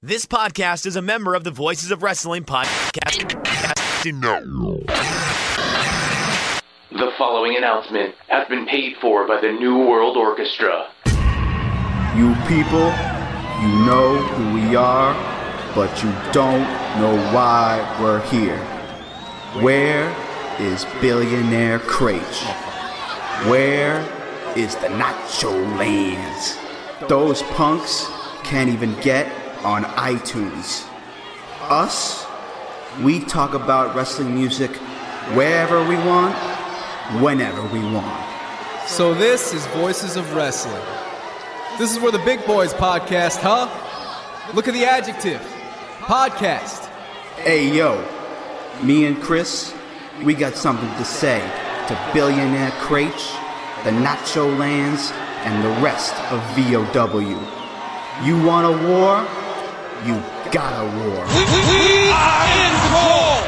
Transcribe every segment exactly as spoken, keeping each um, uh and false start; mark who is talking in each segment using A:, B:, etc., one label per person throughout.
A: This podcast is a member of the Voices of Wrestling podcast.
B: The following announcement has been paid for by the New World Orchestra.
C: You people, you know who we are, but you don't know why we're here. Where is Billionaire Craich? Where is the Nacho Lands? Those punks can't even get on iTunes. Us, we talk about wrestling music wherever we want, whenever we want.
D: So this is Voices of Wrestling. This is where the big boys podcast, huh? Look at the adjective. Podcast.
C: Hey yo, me and Chris, we got something to say to Billionaire Craich, the Nacho Lands, and the rest of V O W. You want a war? You got a war.
E: We, we, we are in war!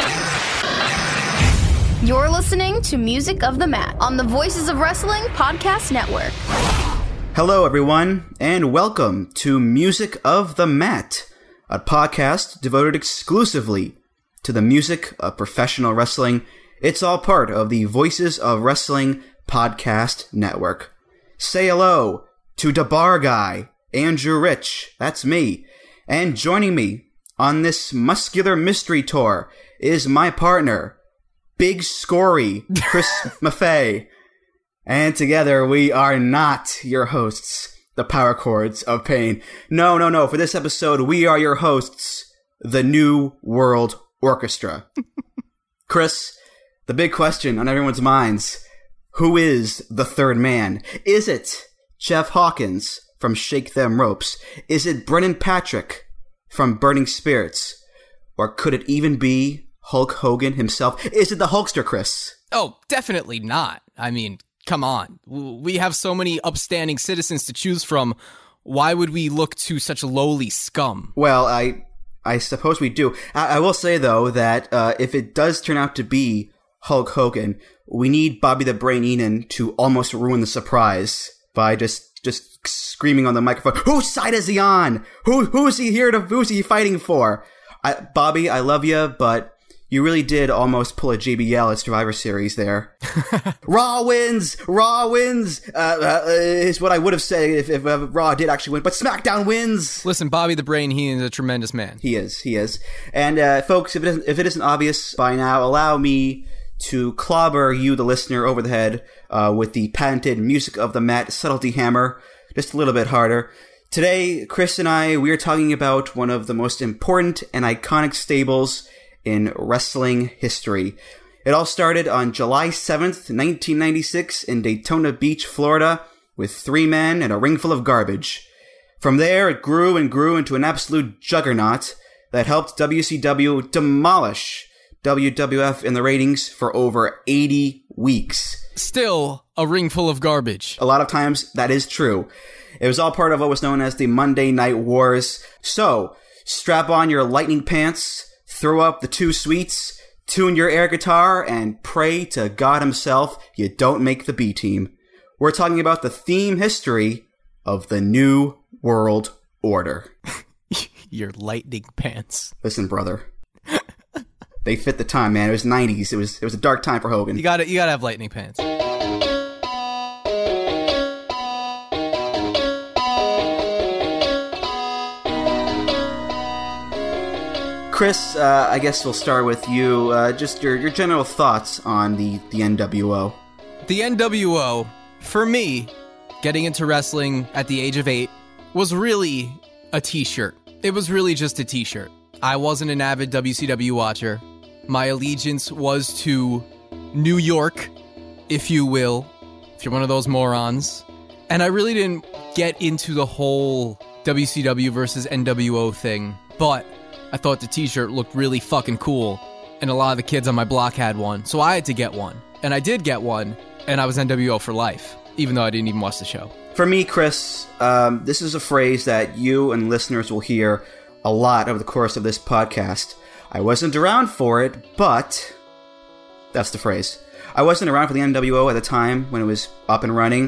F: You're listening to Music of the Mat on the Voices of Wrestling Podcast Network.
C: Hello, everyone, and welcome to Music of the Mat, a podcast devoted exclusively to the music of professional wrestling. It's all part of the Voices of Wrestling Podcast Network. Say hello to the bar guy, Andrew Rich. That's me. And joining me on this muscular mystery tour is my partner, Big Scory, Chris Maffei. And together we are not your hosts, the Power Chords of Pain. No, no, no. For this episode, we are your hosts, the New World Orchestra. Chris, the big question on everyone's minds, who is the third man? Is it Jeff Hawkins from Shake Them Ropes? Is it Brennan Patrick from Burning Spirits? Or could it even be Hulk Hogan himself? Is it the Hulkster, Chris?
D: Oh, definitely not. I mean, come on. We have so many upstanding citizens to choose from. Why would we look to such lowly scum?
C: Well, I I suppose we do. I, I will say, though, that uh, if it does turn out to be Hulk Hogan, we need Bobby the Brain Heenan to almost ruin the surprise by just just screaming on the microphone, whose side is he on? Who who is he here to, who's he fighting for? I, Bobby, I love you, but you really did almost pull a J B L at Survivor Series there. Raw wins! Raw wins! Uh, uh, is what I would have said if, if uh, Raw did actually win, but SmackDown wins!
D: Listen, Bobby the Brain, he is a tremendous man.
C: He is, he is. And uh, folks, if it, isn't, if it isn't obvious by now, allow me to clobber you, the listener, over the head uh, with the patented Music of the Mat subtlety hammer, just a little bit harder. Today, Chris and I, we are talking about one of the most important and iconic stables in wrestling history. It all started on July seventh, nineteen ninety-six in Daytona Beach, Florida, with three men and a ring full of garbage. From there, it grew and grew into an absolute juggernaut that helped W C W demolish W W F in the ratings for over eighty weeks.
D: Still a ring full of garbage.
C: A lot of times, that is true. It was all part of what was known as the Monday Night Wars. So, strap on your lightning pants, throw up the two sweets, tune your air guitar, and pray to God himself you don't make the B team. We're talking about the theme history of the New World Order.
D: Your lightning pants.
C: Listen, brother. They fit the time, man. It was nineties. It was it was a dark time for Hogan.
D: You gotta you gotta have lightning pants.
C: Chris, uh, I guess we'll start with you. Uh, just your your general thoughts on the, the N W O.
D: The N W O, for me, getting into wrestling at the age of eight, was really a t-shirt. It was really just a t-shirt. I wasn't an avid W C W watcher. My allegiance was to New York, if you will, if you're one of those morons. And I really didn't get into the whole W C W versus N W O thing, but I thought the t-shirt looked really fucking cool, and a lot of the kids on my block had one, so I had to get one. And I did get one, and I was N W O for life, even though I didn't even watch the show.
C: For me, Chris, um, this is a phrase that you and listeners will hear a lot over the course of this podcast. I wasn't around for it, but that's the phrase. I wasn't around for the N W O at the time when it was up and running,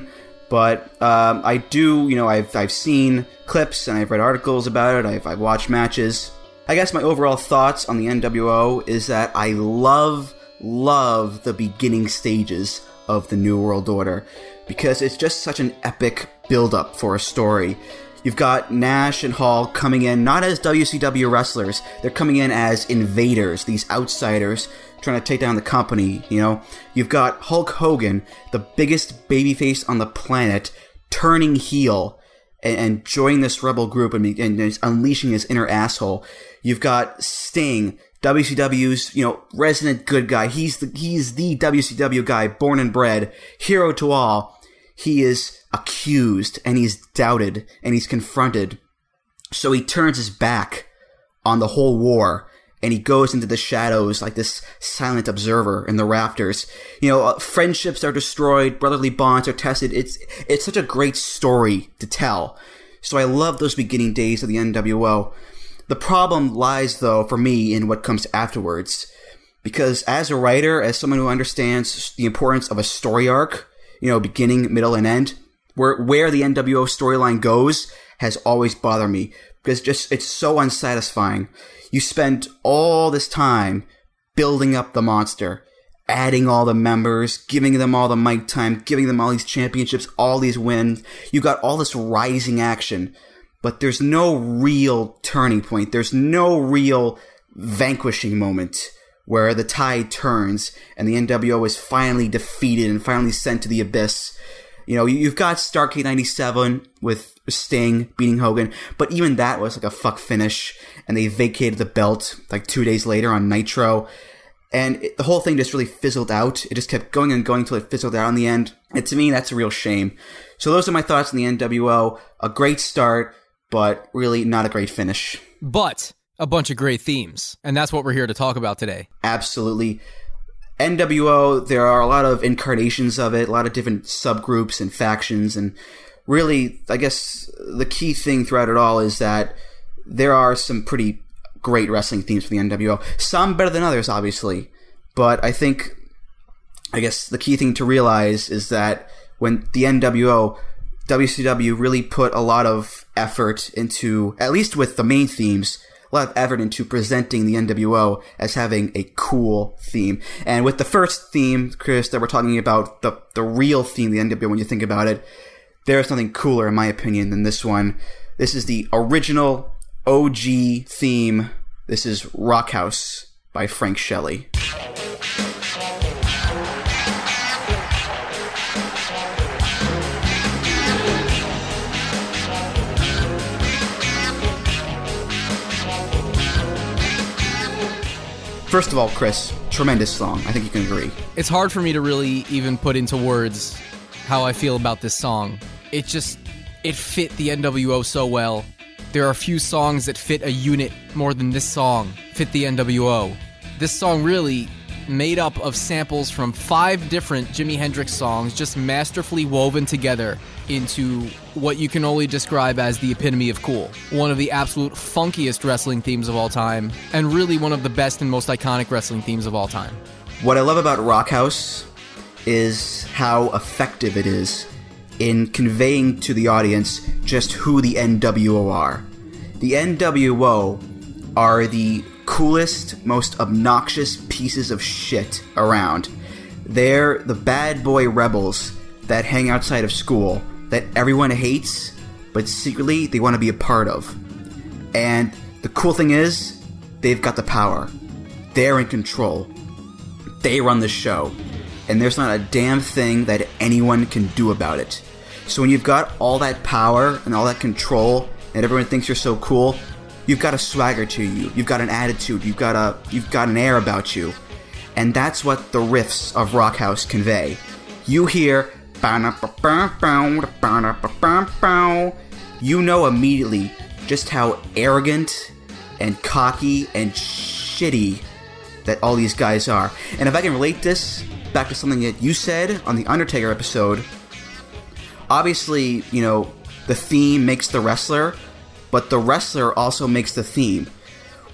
C: But um, I do, you know, I've I've seen clips and I've read articles about it. I've I've watched matches. I guess my overall thoughts on the N W O is that I love, love the beginning stages of the New World Order because it's just such an epic build-up for a story. You've got Nash and Hall coming in not as W C W wrestlers, they're coming in as invaders, these outsiders trying to take down the company, you know? You've got Hulk Hogan, the biggest babyface on the planet, turning heel and, and joining this rebel group and, and, and unleashing his inner asshole. You've got Sting, W C W's, you know, resident good guy. He's the, he's the W C W guy, born and bred, hero to all. He is accused, and he's doubted, and he's confronted. So he turns his back on the whole war, and he goes into the shadows like this silent observer in the rafters. You know, uh, friendships are destroyed, brotherly bonds are tested. It's it's such a great story to tell. So I love those beginning days of the N W O. The problem lies, though, for me, in what comes afterwards. Because as a writer, as someone who understands the importance of a story arc, you know, beginning, middle, and end, where where the N W O storyline goes has always bothered me. Because just it's so unsatisfying. You spend all this time building up the monster, adding all the members, giving them all the mic time, giving them all these championships, all these wins. You got all this rising action, but there's no real turning point. There's no real vanquishing moment where the tide turns and the N W O is finally defeated and finally sent to the abyss. You know, you've got Starrcade ninety-seven with Sting beating Hogan, but even that was like a fuck finish, and they vacated the belt like two days later on Nitro, and it, the whole thing just really fizzled out. It just kept going and going until it fizzled out in the end, and to me, that's a real shame. So those are my thoughts on the N W O. A great start, but really not a great finish.
D: But a bunch of great themes, and that's what we're here to talk about today.
C: Absolutely. N W O, there are a lot of incarnations of it, a lot of different subgroups and factions, and really, I guess the key thing throughout it all is that there are some pretty great wrestling themes for the N W O. Some better than others, obviously, but I think, I guess the key thing to realize is that when the N W O, W C W really put a lot of effort into, at least with the main themes, a lot of effort into presenting the N W O as having a cool theme. And with the first theme, Chris, that we're talking about, the the real theme of the N W O, when you think about it, there's nothing cooler, in my opinion, than this one. This is the original O G theme. This is Rock House by Frank Shelley. First of all, Chris, tremendous song. I think you can agree.
D: It's hard for me to really even put into words how I feel about this song. It just, it fit the N W O so well. There are few songs that fit a unit more than this song fit the N W O. This song really made up of samples from five different Jimi Hendrix songs, just masterfully woven together into what you can only describe as the epitome of cool. One of the absolute funkiest wrestling themes of all time, and really one of the best and most iconic wrestling themes of all time.
C: What I love about Rock House is how effective it is in conveying to the audience just who the N W O are. The N W O are the coolest, most obnoxious pieces of shit around. They're the bad boy rebels that hang outside of school, that everyone hates, but secretly they want to be a part of. And the cool thing is, they've got the power. They're in control. They run the show. And there's not a damn thing that anyone can do about it. So when you've got all that power and all that control, and everyone thinks you're so cool, you've got a swagger to you. You've got an attitude. You've got a you've got an air about you. And that's what the riffs of Rock House convey. You hear, you know immediately just how arrogant and cocky and shitty that all these guys are. And if I can relate this back to something that you said on the Undertaker episode, obviously, you know, the theme makes the wrestler, but the wrestler also makes the theme.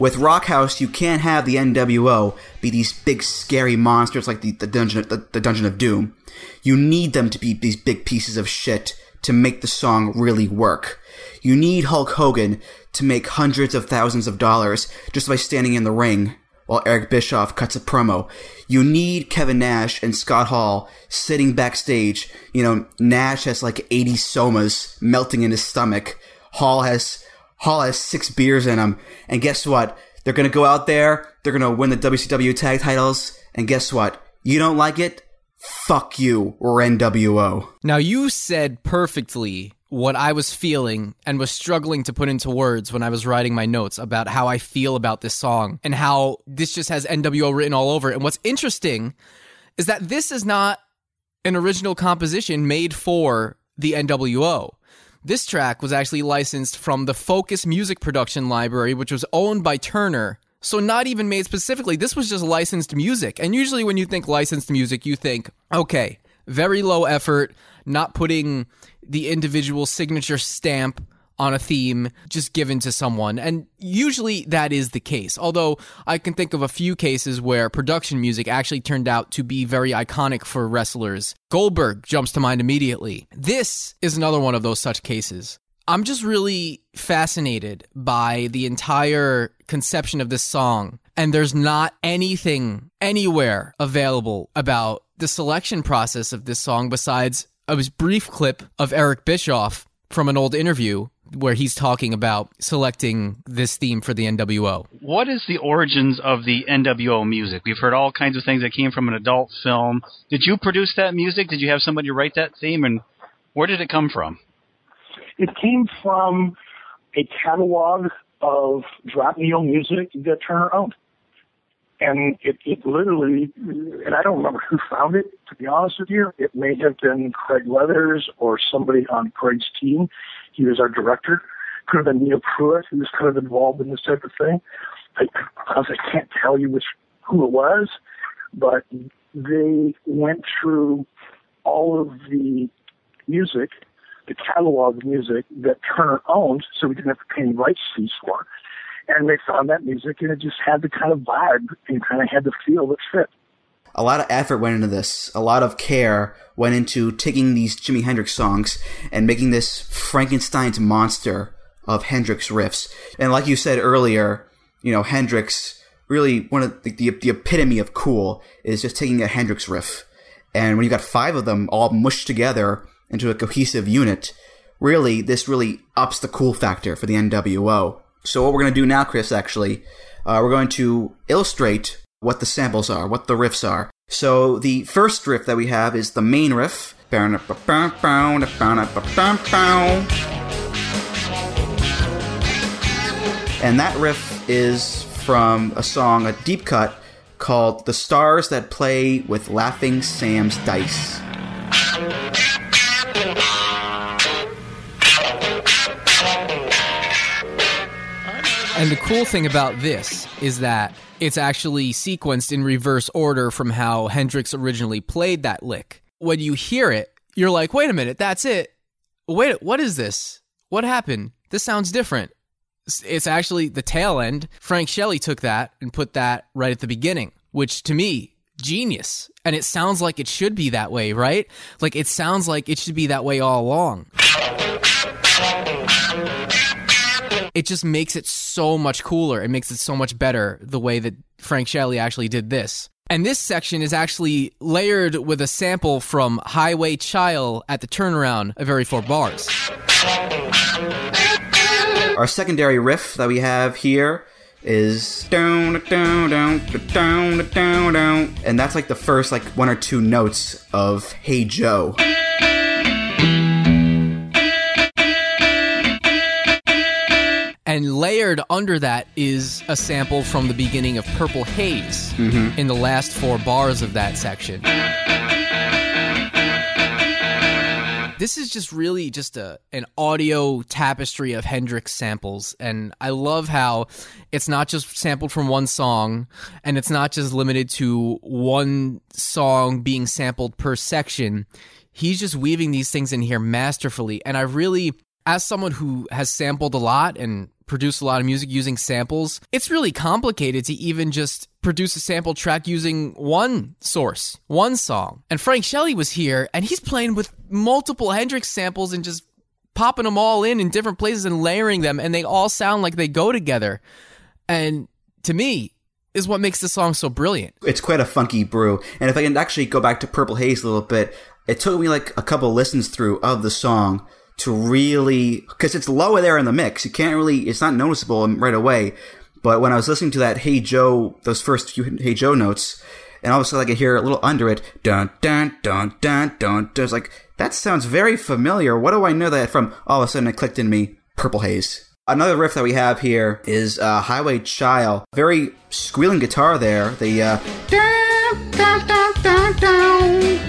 C: With Rockhouse, you can't have the N W O be these big scary monsters like the, the Dungeon the, the Dungeon of Doom. You need them to be these big pieces of shit to make the song really work. You need Hulk Hogan to make hundreds of thousands of dollars just by standing in the ring while Eric Bischoff cuts a promo. You need Kevin Nash and Scott Hall sitting backstage. You know, Nash has like eighty somas melting in his stomach. Hall has Hall has six beers in him. And guess what? They're going to go out there. They're going to win the W C W tag titles. And guess what? You don't like it? Fuck you, or N W O.
D: Now, you said perfectly what I was feeling and was struggling to put into words when I was writing my notes about how I feel about this song and how this just has N W O written all over it. And what's interesting is that this is not an original composition made for the N W O. This track was actually licensed from the Focus Music Production Library, which was owned by Turner. So not even made specifically. This was just licensed music. And usually when you think licensed music, you think, okay, very low effort, not putting the individual signature stamp on a theme just given to someone. And usually that is the case. Although I can think of a few cases where production music actually turned out to be very iconic for wrestlers. Goldberg jumps to mind immediately. This is another one of those such cases. I'm just really fascinated by the entire conception of this song. And there's not anything anywhere available about the selection process of this song besides a brief clip of Eric Bischoff from an old interview where he's talking about selecting this theme for the N W O.
G: What is the origins of the N W O music? We've heard all kinds of things that came from an adult film. Did you produce that music? Did you have somebody write that theme? And where did it come from?
H: It came from a catalog of drop neo music that Turner owned. And it, it literally, and I don't remember who found it, to be honest with you. It may have been Craig Leathers or somebody on Craig's team. He was our director. Could have been Neil Pruitt, who was kind of involved in this type of thing. I, I can't tell you which who it was, but they went through all of the music, the catalog of music that Turner owned, so we didn't have to pay any rights fees for. And they found that music, and it just had the kind of vibe and kind of had the feel that fit.
C: A lot of effort went into this. A lot of care went into taking these Jimi Hendrix songs and making this Frankenstein's monster of Hendrix riffs. And like you said earlier, you know, Hendrix, really one of the, the, the epitome of cool is just taking a Hendrix riff. And when you got five of them all mushed together into a cohesive unit, really, this really ups the cool factor for the N W O. So what we're going to do now, Chris, actually, uh, we're going to illustrate what the samples are, what the riffs are. So the first riff that we have is the main riff. And that riff is from a song, a deep cut, called The Stars That Play with Laughing Sam's Dice.
D: And the cool thing about this is that it's actually sequenced in reverse order from how Hendrix originally played that lick. When you hear it, you're like, wait a minute, that's it. Wait, what is this? What happened? This sounds different. It's actually the tail end. Frank Shelley took that and put that right at the beginning, which to me, genius. And it sounds like it should be that way, right? Like it sounds like it should be that way all along. It just makes it so much cooler. It makes it so much better the way that Frank Shelley actually did this. And this section is actually layered with a sample from Highway Child at the Turnaround of every four bars.
C: Our secondary riff that we have here is down, down, down, down, down, down, and that's like the first like one or two notes of Hey Joe.
D: And layered under that is a sample from the beginning of Purple Haze mm-hmm. in the last four bars of that section. This is just really just a an audio tapestry of Hendrix samples, and I love how it's not just sampled from one song, and it's not just limited to one song being sampled per section. He's just weaving these things in here masterfully, and I really, as someone who has sampled a lot and produce a lot of music using samples, it's really complicated to even just produce a sample track using one source, one song. And Frank Shelley was here, and he's playing with multiple Hendrix samples and just popping them all in in different places and layering them, and they all sound like they go together. And to me, is what makes the song so brilliant.
C: It's quite a funky brew. And if I can actually go back to Purple Haze a little bit, it took me like a couple listens through of the song to really, because it's lower there in the mix. You can't really, it's not noticeable right away. But when I was listening to that Hey Joe, those first few Hey Joe notes, and all of a sudden I could hear a little under it, dun, dun, dun, dun, dun, dun. It's like, that sounds very familiar. What do I know that from? All of a sudden it clicked in me, Purple Haze. Another riff that we have here is uh, Highway Child. Very squealing guitar there. The uh, dun, dun, dun, dun, dun.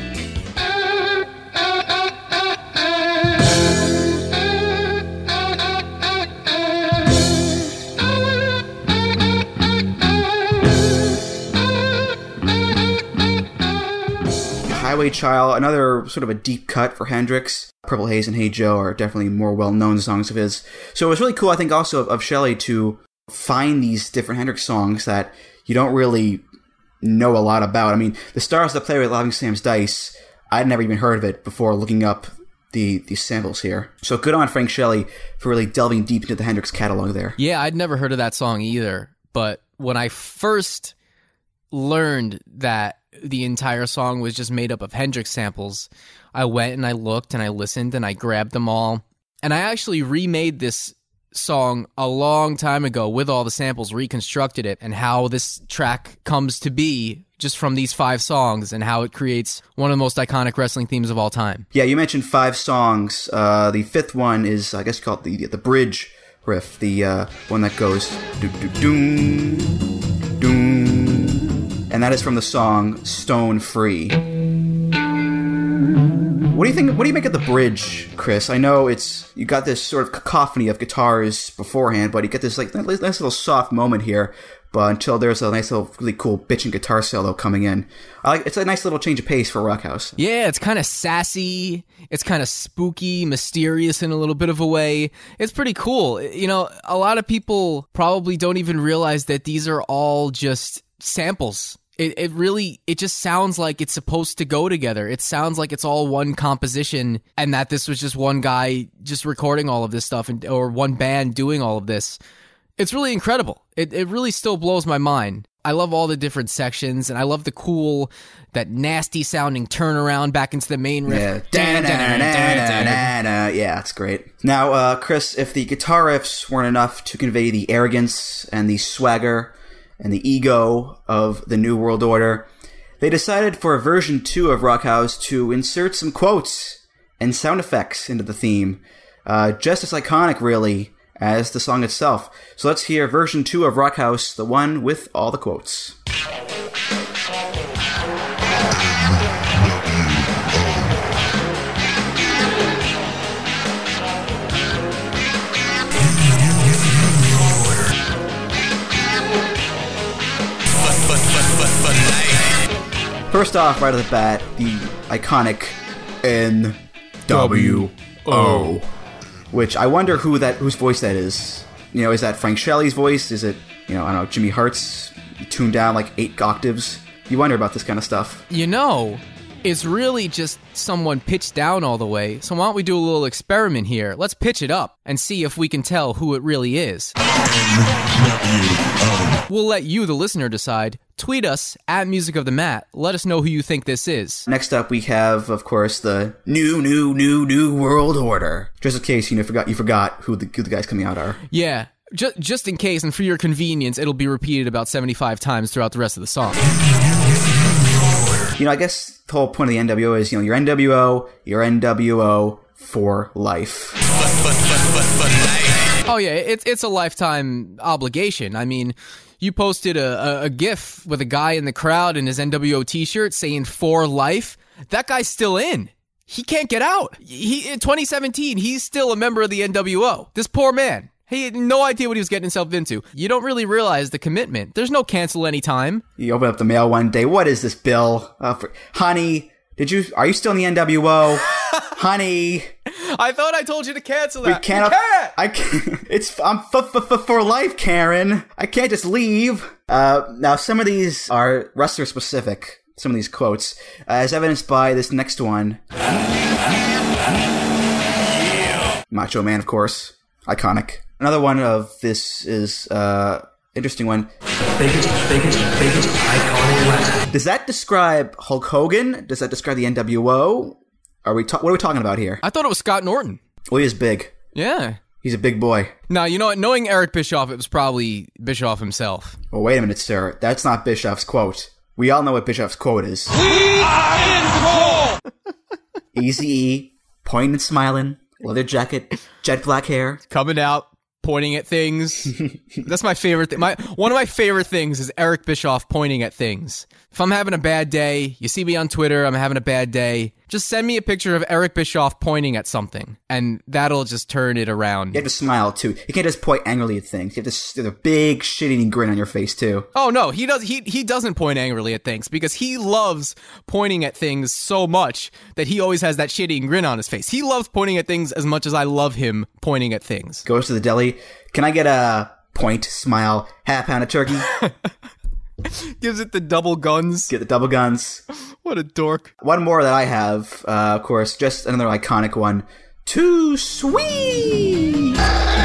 C: Highway Child, another sort of a deep cut for Hendrix. Purple Haze and Hey Joe are definitely more well-known songs of his. So it was really cool, I think, also of, of Shelley to find these different Hendrix songs that you don't really know a lot about. I mean, The Stars That Play with Loving Sam's Dice, I'd never even heard of it before looking up the these samples here. So good on Frank Shelley for really delving deep into the Hendrix catalog there.
D: Yeah, I'd never heard of that song either. But when I first learned that the entire song was just made up of Hendrix samples, I went and I looked and I listened and I grabbed them all. And I actually remade this song a long time ago with all the samples, reconstructed it, and how this track comes to be just from these five songs and how it creates one of the most iconic wrestling themes of all time.
C: Yeah, you mentioned five songs. Uh, the fifth one is, I guess, called the the bridge riff, the uh, one that goes do-do-doom, doom. And that is from the song Stone Free. What do you think? What do you make of the bridge, Chris? I know it's you got this sort of cacophony of guitars beforehand, but you get this like nice little soft moment here. But until there's a nice little really cool bitchin' guitar solo coming in, I like it's a nice little change of pace for Rockhouse.
D: Yeah, it's kind of sassy. It's kind of spooky, mysterious in a little bit of a way. It's pretty cool. You know, a lot of people probably don't even realize that these are all just samples. It it really, it just sounds like it's supposed to go together. It sounds like it's all one composition and that this was just one guy just recording all of this stuff and or one band doing all of this. It's really incredible. It it really still blows my mind. I love all the different sections and I love the cool, that nasty sounding turnaround back into the main riff.
C: Yeah, yeah, it's great. Now, uh, Chris, if the guitar riffs weren't enough to convey the arrogance and the swagger and the ego of the New World Order, they decided for version two of Rockhouse to insert some quotes and sound effects into the theme. Uh, just as iconic, really, as the song itself. So let's hear version two of Rockhouse, the one with all the quotes. First off, right off the bat, the iconic N W O, which I wonder who that whose voice that is. You know, is that Frank Shelley's voice? Is it, you know, I don't know, Jimmy Hart's tuned down like eight octaves? You wonder about this kind of stuff.
D: You know, it's really just someone pitched down all the way. So why don't we do a little experiment here? Let's pitch it up and see if we can tell who it really is. We'll let you, the listener, decide. Tweet us at Music of the Mat. Let us know who you think this is.
C: Next up, we have, of course, the new, new, new, new World Order. Just in case you know forgot you forgot who the, who the guys coming out are.
D: Yeah, just just in case, and for your convenience, it'll be repeated about seventy-five times throughout the rest of the song.
C: You know, I guess the whole point of the N W O is, you know, your N W O, your N W O for life.
D: Oh yeah, it's it's a lifetime obligation. I mean, you posted a, a, a GIF with a guy in the crowd in his N W O t-shirt saying "for life." That guy's still in. He can't get out. He in twenty seventeen, he's still a member of the N W O. This poor man. He had no idea what he was getting himself into. You don't really realize the commitment. There's no cancel any time.
C: You open up the mail one day. What is this, Bill? Uh, for, honey, did you? Are you still in the N W O? Honey,
D: I thought I told you to cancel
C: We
D: that.
C: can't.
D: You can't!
C: I can't. It's I'm f- f- f- for life, Karen. I can't just leave. Uh, now some of these are wrestler specific. Some of these quotes, uh, as evidenced by this next one. Macho Man, of course, iconic. Another one of this is uh interesting one.
I: Biggest, biggest, biggest iconic wrestler.
C: Does that describe Hulk Hogan? Does that describe the N W O? Are we ta- what are we talking about here?
D: I thought it was Scott Norton.
C: Well, he is big.
D: Yeah.
C: He's a big boy.
D: Now, you know what? Knowing Eric Bischoff, it was probably Bischoff himself.
C: Well, wait a minute, sir. That's not Bischoff's quote. We all know what Bischoff's quote is.
E: We are in control.
C: Eazy-E, pointing and smiling, leather jacket, jet black hair.
D: Coming out, pointing at things. That's my favorite thing. My one of my favorite things is Eric Bischoff pointing at things. If I'm having a bad day, you see me on Twitter, I'm having a bad day, just send me a picture of Eric Bischoff pointing at something, and that'll just turn it around.
C: You have to smile, too. You can't just point angrily at things. You have to have a big, shit-eating grin on your face, too.
D: Oh, no, he does. He he doesn't point angrily at things because he loves pointing at things so much that he always has that shit-eating grin on his face. He loves pointing at things as much as I love him pointing at things.
C: Goes to the deli. Can I get a point, smile, half pound of turkey?
D: Gives it the double guns.
C: Get the double guns.
D: What a dork.
C: One more that I have, uh, of course, just another iconic one. Too sweet!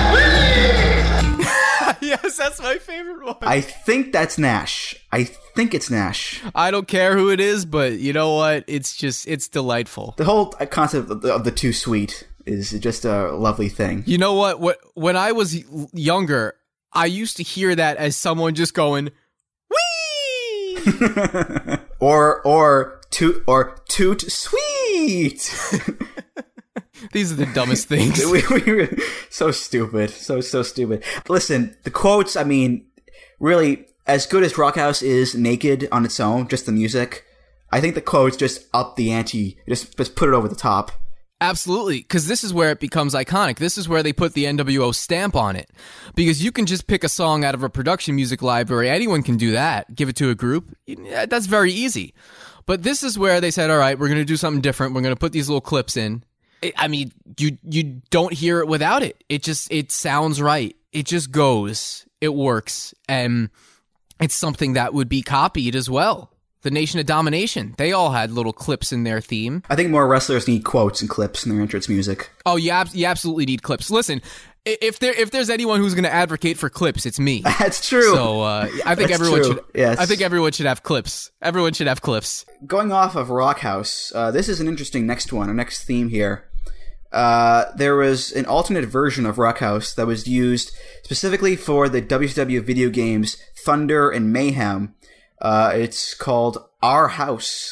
D: Yes, that's my favorite one.
C: I think that's Nash. I think it's Nash.
D: I don't care who it is, but you know what? It's just, it's delightful.
C: The whole concept of the, of the too sweet is just a lovely thing.
D: You know what? What when I was younger, I used to hear that as someone just going, wee!
C: or, or, toot, or toot sweet!
D: These are the dumbest things.
C: we, we were so stupid. So, so stupid. Listen, the quotes, I mean, really, as good as Rockhouse is naked on its own, just the music, I think the quotes just up the ante, just, just put it over the top.
D: Absolutely, because this is where it becomes iconic. This is where they put the N W O stamp on it. Because you can just pick a song out of a production music library. Anyone can do that. Give it to a group. That's very easy. But this is where they said, all right, we're going to do something different. We're going to put these little clips in. I mean, you you don't hear it without it. It just, it sounds right. It just goes. It works. And it's something that would be copied as well. The Nation of Domination, they all had little clips in their theme.
C: I think more wrestlers need quotes and clips in their entrance music.
D: Oh, you, ab- you absolutely need clips. Listen, if there if there's anyone who's going to advocate for clips, it's me.
C: That's true.
D: So uh, I think
C: That's
D: everyone
C: true.
D: should.
C: Yes.
D: I think everyone should have clips. Everyone should have clips.
C: Going off of Rockhouse, uh, this is an interesting next one, our next theme here. Uh, there was an alternate version of Rockhouse that was used specifically for the W C W video games Thunder and Mayhem. Uh, it's called Our House.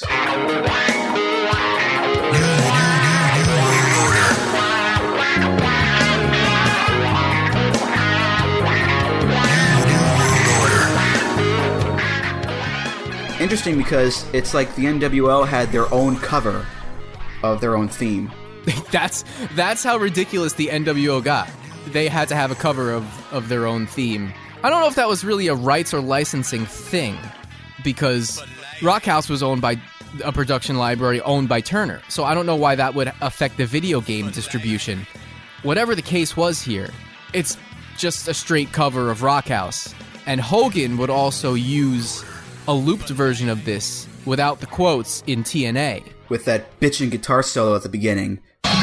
C: Interesting because it's like the N W O had their own cover of their own theme.
D: that's that's how ridiculous the N W O got. They had to have a cover of, of their own theme. I don't know if that was really a rights or licensing thing, because Rockhouse was owned by a production library owned by Turner. So I don't know why that would affect the video game distribution. Whatever the case was here, it's just a straight cover of Rockhouse. And Hogan would also use a looped version of this without the quotes in T N A.
C: With that bitchin' guitar solo at the beginning.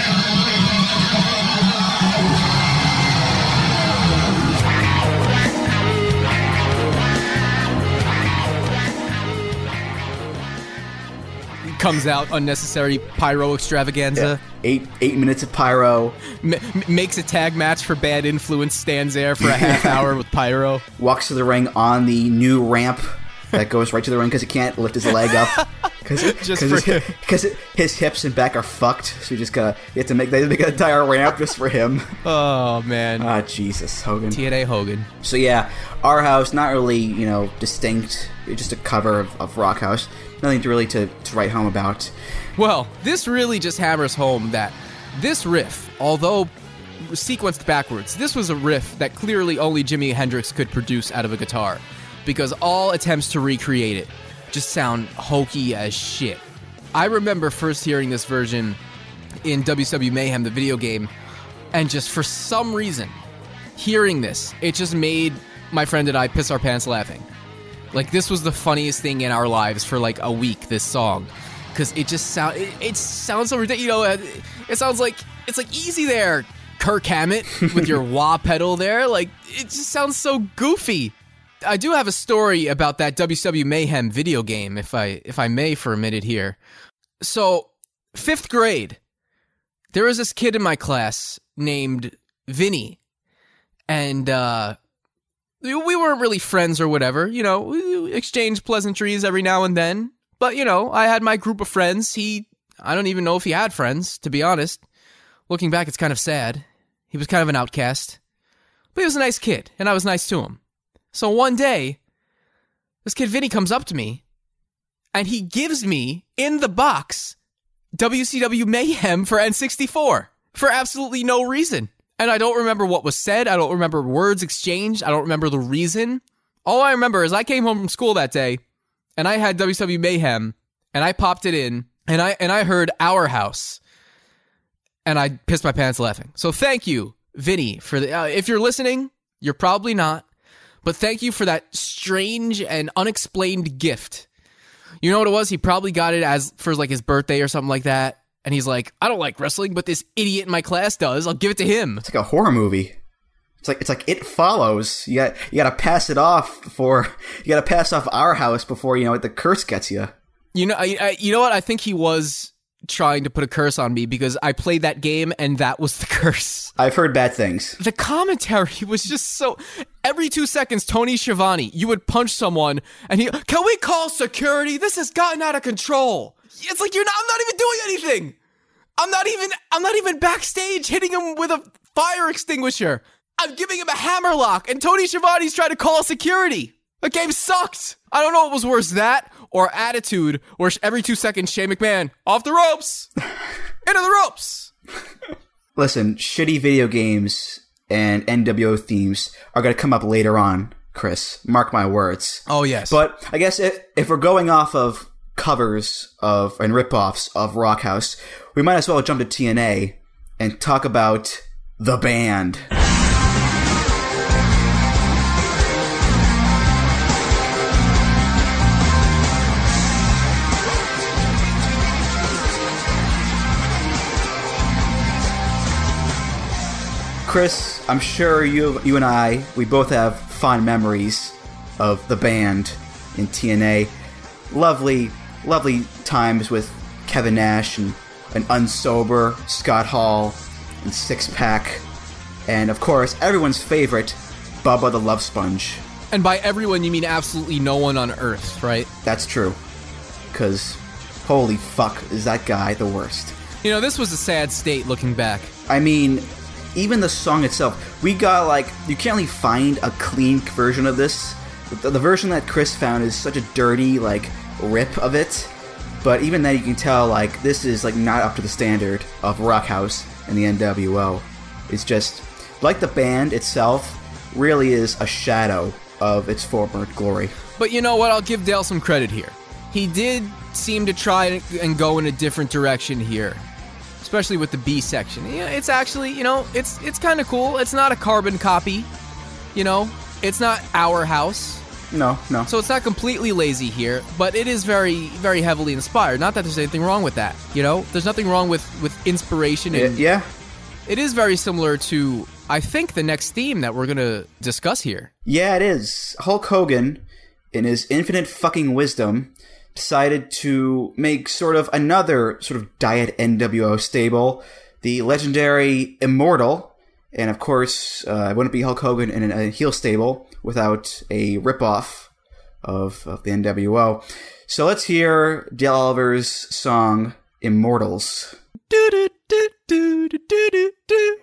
D: Comes out, unnecessary pyro extravaganza.
C: Yeah. Eight eight minutes of pyro.
D: M- makes a tag match for Bad Influence, stands there for a half hour with pyro.
C: Walks to the ring on the new ramp that goes right to the ring because he can't lift his leg up. Because his, his hips and back are fucked. So you just gotta, you have to make, they make an entire ramp just for him.
D: Oh, man.
C: Ah, Jesus, Hogan.
D: T N A Hogan.
C: So yeah, Our House, not really, you know, distinct. Just a cover of, of Rockhouse. Nothing to really to, to write home about.
D: Well, this really just hammers home that this riff, although sequenced backwards, this was a riff that clearly only Jimi Hendrix could produce out of a guitar, because all attempts to recreate it just sound hokey as shit. I remember first hearing this version in W C W Mayhem, the video game, and just for some reason, hearing this, it just made my friend and I piss our pants laughing. Like, this was the funniest thing in our lives for like a week, this song. Because it just sound, it, it sounds so ridiculous. You know, it sounds like, it's like, easy there, Kirk Hammett, with your wah pedal there. Like, it just sounds so goofy. I do have a story about that W C W Mayhem video game, if I if I may, for a minute here. So, fifth grade, there was this kid in my class named Vinny, and uh, we weren't really friends or whatever. You know, we exchanged pleasantries every now and then. But, you know, I had my group of friends. He, I don't even know if he had friends, to be honest. Looking back, it's kind of sad. He was kind of an outcast. But he was a nice kid, and I was nice to him. So one day, this kid Vinny comes up to me, and he gives me, in the box, W C W Mayhem for N sixty-four, for absolutely no reason. And I don't remember what was said, I don't remember words exchanged, I don't remember the reason. All I remember is I came home from school that day, and I had W C W Mayhem, and I popped it in, and I and I heard Our House, and I pissed my pants laughing. So thank you, Vinny, for the. Uh, if you're listening, you're probably not. But thank you for that strange and unexplained gift. You know what it was? He probably got it as for like his birthday or something like that. And he's like, I don't like wrestling, but this idiot in my class does. I'll give it to him.
C: It's like a horror movie. It's like it's like It Follows. You got you got to pass it off before you got to pass off Our House before you know the curse gets you.
D: You know, I, I, you know what? I think he was trying to put a curse on me because I played that game and that was the curse.
C: I've heard bad things.
D: The commentary was just so... Every two seconds, Tony Schiavone, you would punch someone and he... Can we call security? This has gotten out of control. It's like, you're not... I'm not even doing anything. I'm not even... I'm not even backstage hitting him with a fire extinguisher. I'm giving him a hammerlock and Tony Schiavone's trying to call security. The game sucked. I don't know what was worse, that or Attitude, where every two seconds, Shane McMahon, off the ropes, into the ropes.
C: Listen, shitty video games and N W O themes are going to come up later on, Chris. Mark my words.
D: Oh, yes.
C: But I guess if, if we're going off of covers of and ripoffs of Rockhouse, we might as well jump to T N A and talk about The Band. Chris, I'm sure you you and I, we both have fond memories of The Band in T N A. Lovely, lovely times with Kevin Nash and an unsober Scott Hall and Six Pack. And of course, everyone's favorite, Bubba the Love Sponge.
D: And by everyone, you mean absolutely no one on Earth, right?
C: That's true. Because, holy fuck, is that guy the worst.
D: You know, this was a sad state looking back.
C: I mean... Even the song itself, we got like, you can't really find a clean version of this. The, the version that Chris found is such a dirty, like, rip of it. But even then you can tell, like, this is, like, not up to the standard of Rockhouse and the N W O. It's just, like the band itself, really is a shadow of its former glory.
D: But you know what? I'll give Dale some credit here. He did seem to try and go in a different direction here. Especially with the B section. Yeah, it's actually, you know, it's it's kind of cool. It's not a carbon copy, you know. It's not Our House.
C: No, no.
D: So it's not completely lazy here, but it is very, very heavily inspired. Not that there's anything wrong with that, you know. There's nothing wrong with, with inspiration. And
C: yeah.
D: It is very similar to, I think, the next theme that we're going to discuss here.
C: Yeah, it is. Hulk Hogan, in his infinite fucking wisdom, decided to make sort of another sort of diet N W O stable, the legendary Immortal. And of course, uh, it wouldn't be Hulk Hogan in a heel stable without a ripoff of, of the N W O. So let's hear Dale Oliver's song, Immortals.
D: Do do do do do do do.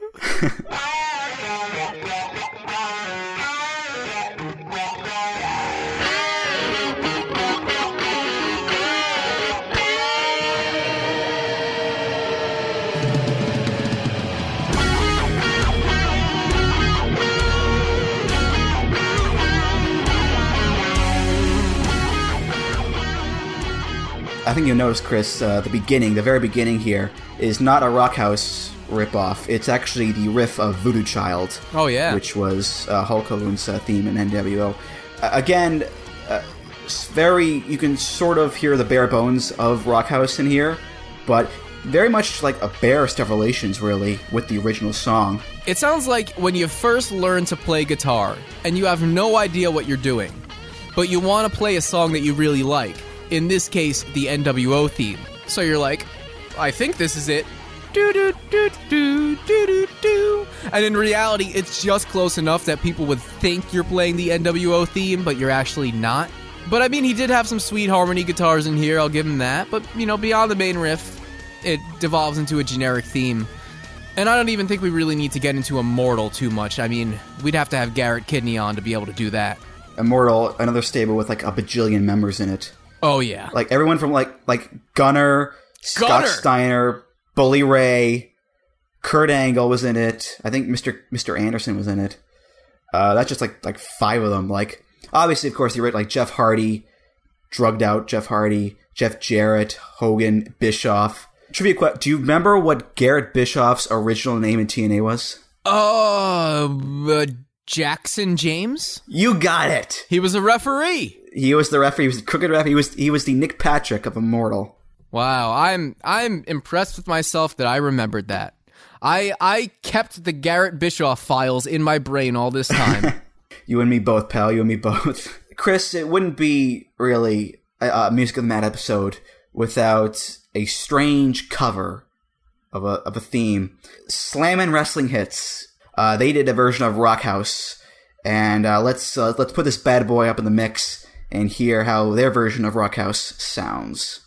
C: I think you'll notice, Chris, uh, the beginning, the very beginning here, is not a Rockhouse ripoff. It's actually the riff of Voodoo Child.
D: Oh, yeah.
C: Which was uh, Hulk Hogan's uh, theme in N W O. Uh, again, uh, it's very, you can sort of hear the bare bones of Rockhouse in here, but very much like a barest of relations, really, with the original song.
D: It sounds like when you first learn to play guitar, and you have no idea what you're doing, but you want to play a song that you really like. In this case, the N W O theme. So you're like, I think this is it. Do do do do do do do. And in reality, it's just close enough that people would think you're playing the N W O theme, but you're actually not. But I mean, he did have some sweet harmony guitars in here, I'll give him that. But, you know, beyond the main riff, it devolves into a generic theme. And I don't even think we really need to get into Immortal too much. I mean, we'd have to have Garrett Kidney on to be able to do that.
C: Immortal, another stable with like a bajillion members in it.
D: Oh, yeah.
C: Like everyone from like like Gunner, Scott
D: Gunner!
C: Steiner, Bully Ray, Kurt Angle was in it. I think Mister Mister Anderson was in it. Uh, that's just like like five of them. Like obviously, of course, you read like Jeff Hardy, drugged out Jeff Hardy, Jeff Jarrett, Hogan, Bischoff. Trivia question: do you remember what Garrett Bischoff's original name in T N A was?
D: Uh, uh Jackson James?
C: You got it.
D: He was a referee.
C: He was the referee. He was the crooked referee. He was he was the Nick Patrick of Immortal.
D: Wow, I'm I'm impressed with myself that I remembered that. I I kept the Garrett Bischoff files in my brain all this time.
C: You and me both, pal. You and me both. Chris, it wouldn't be really a, a Music of the Mat episode without a strange cover of a of a theme. Slammin' Wrestling Hits. Uh, they did a version of Rockhouse, and uh, let's uh, let's put this bad boy up in the mix and hear how their version of Rockhouse sounds.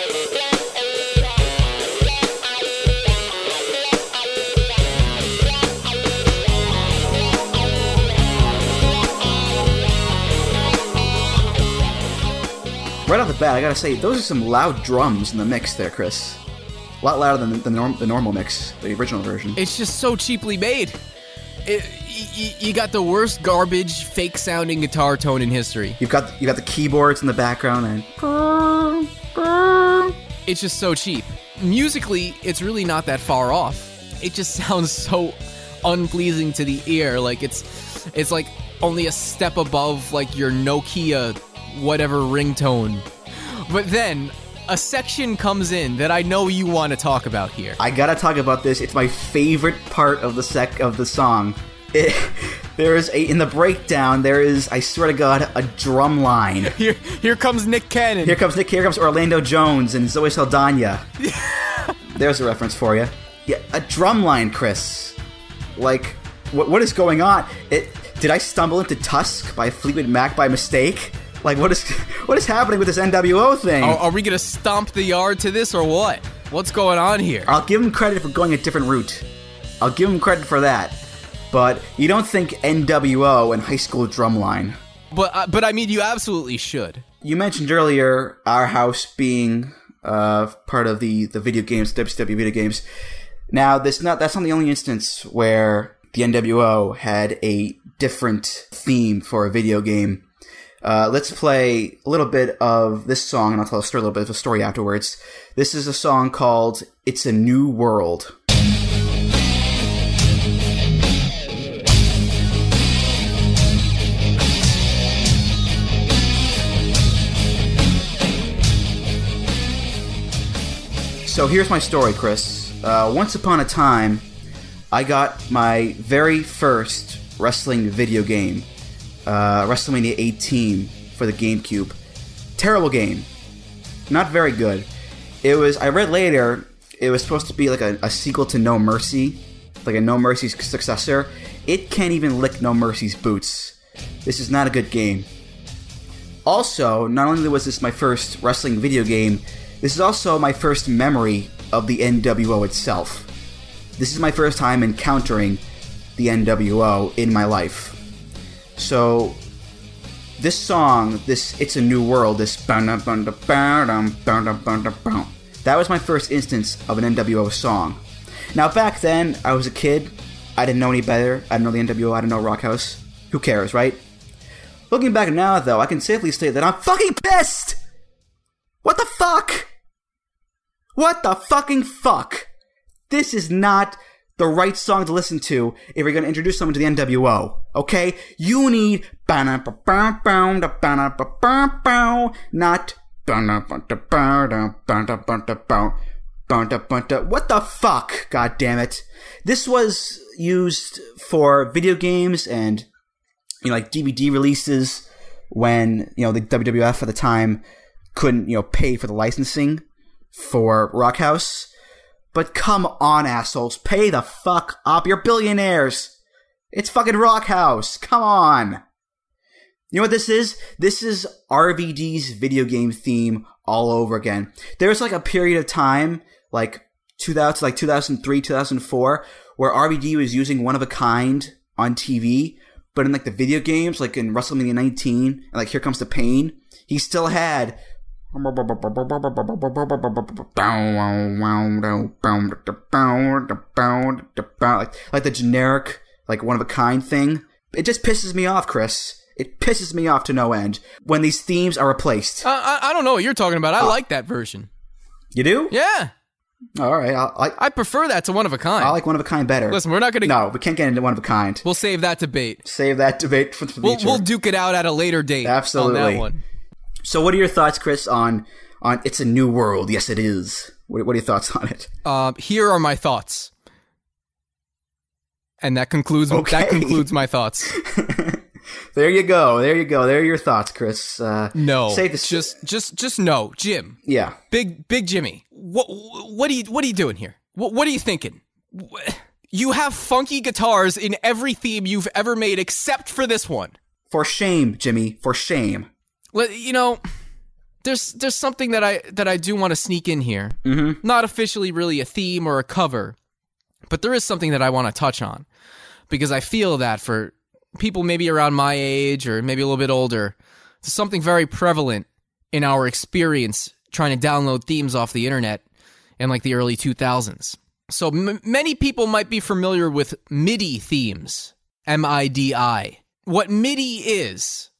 C: Right off the bat, I gotta say, those are some loud drums in the mix there, Chris. A lot louder than the, the, norm, the normal mix, the original version.
D: It's just so cheaply made. It, y- you got the worst garbage, fake-sounding guitar tone in history.
C: You've got you got the keyboards in the background, and
D: it's just so cheap. Musically, it's really not that far off. It just sounds so unpleasing to the ear. Like it's it's like only a step above like your Nokia whatever ringtone. But then a section comes in that I know you want to talk about here.
C: I gotta talk about this. It's my favorite part of the sec of the song. It, there is a in the breakdown. There is, I swear to God, a drum line.
D: Here, here comes Nick Cannon.
C: Here comes Nick. Here comes Orlando Jones and Zoe Saldana. There's a reference for you. Yeah, a drum line, Chris. Like, what what is going on? It did I stumble into Tusk by Fleetwood Mac by mistake? Like, what is what is happening with this N W O thing?
D: Are, are we gonna stomp the yard to this or what? What's going on here?
C: I'll give him credit for going a different route. I'll give him credit for that. But you don't think N W O and High School Drumline.
D: But uh, but I mean, you absolutely should.
C: You mentioned earlier Our House being uh, part of the, the video games, W C W video games. Now, this not that's not the only instance where the N W O had a different theme for a video game. Uh, let's play a little bit of this song, and I'll tell a, story, a little bit of a story afterwards. This is a song called It's a New World. So here's my story, Chris. Uh, once upon a time, I got my very first wrestling video game. Uh, WrestleMania eighteen for the GameCube. Terrible game. Not very good. It was, I read later, it was supposed to be like a, a sequel to No Mercy, like a No Mercy's successor. It can't even lick No Mercy's boots. This is not a good game. Also, not only was this my first wrestling video game, this is also my first memory of the N W O itself. This is my first time encountering the N W O in my life. So, this song, this It's a New World, this that was my first instance of an N W O song. Now, back then, I was a kid. I didn't know any better. I didn't know the N W O. I didn't know Rockhouse. Who cares, right? Looking back now, though, I can safely state that I'm fucking pissed! What the fuck? What the fucking fuck? This is not the right song to listen to if you're going to introduce someone to the N W O. Okay? You need not what the fuck? God damn it. This was used for video games and, you know, like D V D releases when, you know, the W W F at the time couldn't, you know, pay for the licensing for Rockhouse. But come on, assholes. Pay the fuck up. You're billionaires. It's fucking Rockhouse. Come on. You know what this is? This is R V D's video game theme all over again. There was like a period of time, like two thousand, like two thousand three, two thousand four, where R V D was using One of a Kind on T V, but in like the video games, like in WrestleMania nineteen, and like Here Comes the Pain, he still had like, like the generic, like One of a Kind thing. It just pisses me off, Chris. It pisses me off to no end when these themes are replaced.
D: Uh, I, I don't know what you're talking about. I uh, like that version.
C: You do?
D: Yeah.
C: All right. I, I,
D: I prefer that to One of a Kind.
C: I like One of a Kind better.
D: Listen, we're not going to...
C: No, we can't get into One of a Kind.
D: We'll save that debate.
C: Save that debate for the future.
D: We'll, we'll duke it out at a later date.
C: Absolutely.
D: On that one.
C: So what are your thoughts, Chris, on, on It's a New World? Yes, it is. What, what are your thoughts on it?
D: Uh, here are my thoughts. And that concludes, okay. that concludes my thoughts.
C: There you go. There you go. There are your thoughts, Chris. Uh,
D: no,
C: say this.
D: Just, just, just no, Jim.
C: Yeah,
D: big, big Jimmy. What, what are you, what are you doing here? What, what are you thinking? You have funky guitars in every theme you've ever made, except for this one.
C: For shame, Jimmy. For shame.
D: Well, you know, there's, there's something that I, that I do want to sneak in here.
C: Mm-hmm.
D: Not officially really a theme or a cover, but there is something that I want to touch on because I feel that for people maybe around my age or maybe a little bit older, there's something very prevalent in our experience trying to download themes off the internet in like the early two thousands. So m- many people might be familiar with MIDI themes, M I D I. What MIDI is,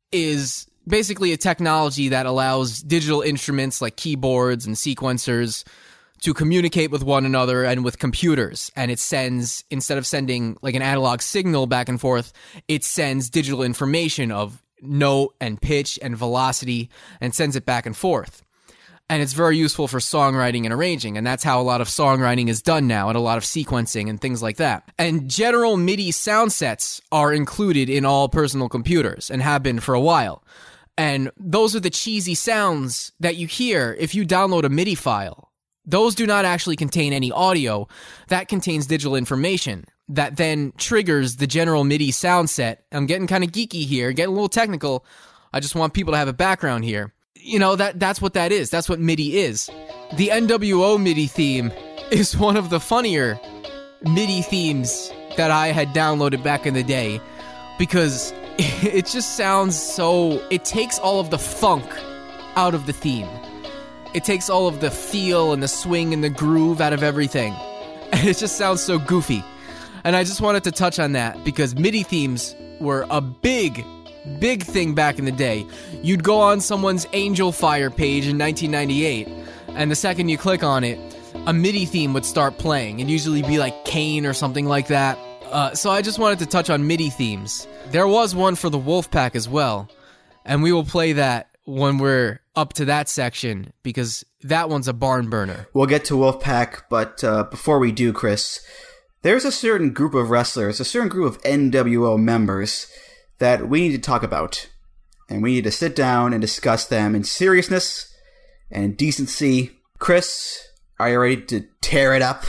D: is basically a technology that allows digital instruments like keyboards and sequencers to communicate with one another and with computers. And it sends, instead of sending like an analog signal back and forth, it sends digital information of note and pitch and velocity and sends it back and forth. And it's very useful for songwriting and arranging. And that's how a lot of songwriting is done now, and a lot of sequencing and things like that. And general MIDI sound sets are included in all personal computers and have been for a while. And those are the cheesy sounds that you hear if you download a MIDI file. Those do not actually contain any audio. That contains digital information that then triggers the general MIDI sound set. I'm getting kind of geeky here, getting a little technical. I just want people to have a background here. You know, that that's what that is. That's what MIDI is. The N W O MIDI theme is one of the funnier MIDI themes that I had downloaded back in the day because it just sounds so... It takes all of the funk out of the theme. It takes all of the feel and the swing and the groove out of everything. And it just sounds so goofy. And I just wanted to touch on that because MIDI themes were a big, big thing back in the day. You'd go on someone's Angel Fire page in nineteen ninety-eight, and the second you click on it, a MIDI theme would start playing. It'd usually be like Kane or something like that. Uh, so I just wanted to touch on MIDI themes. There was one for the Wolfpack as well, and we will play that when we're up to that section, because that one's a barn burner.
C: We'll get to Wolfpack, but uh, before we do, Chris, there's a certain group of wrestlers, a certain group of N W O members that we need to talk about. And we need to sit down and discuss them in seriousness and decency. Chris, are you ready to tear it up?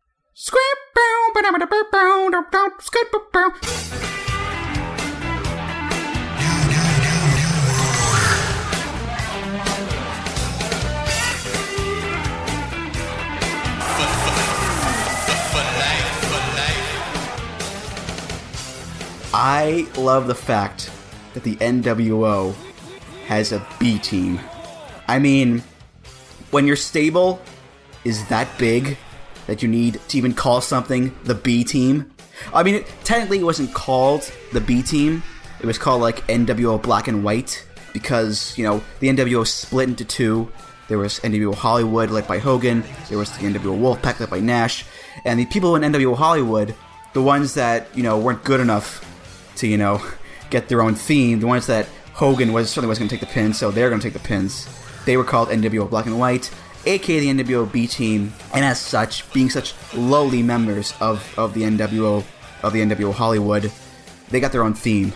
C: I love the fact that the N W O has a B team. I mean, when your stable is that big that you need to even call something the B team. I mean, it, technically it wasn't called the B team. It was called like N W O Black and White because, you know, the N W O split into two There was N W O Hollywood, led by Hogan. There was the N W O Wolfpack, led by Nash. And the people in N W O Hollywood, the ones that, you know, weren't good enough to, you know, get their own theme, the ones that Hogan was certainly was going to take the pins, so they're going to take the pins. They were called N W O Black and White, aka the N W O B Team, and as such, being such lowly members of, of the N W O of the N W O Hollywood, they got their own theme.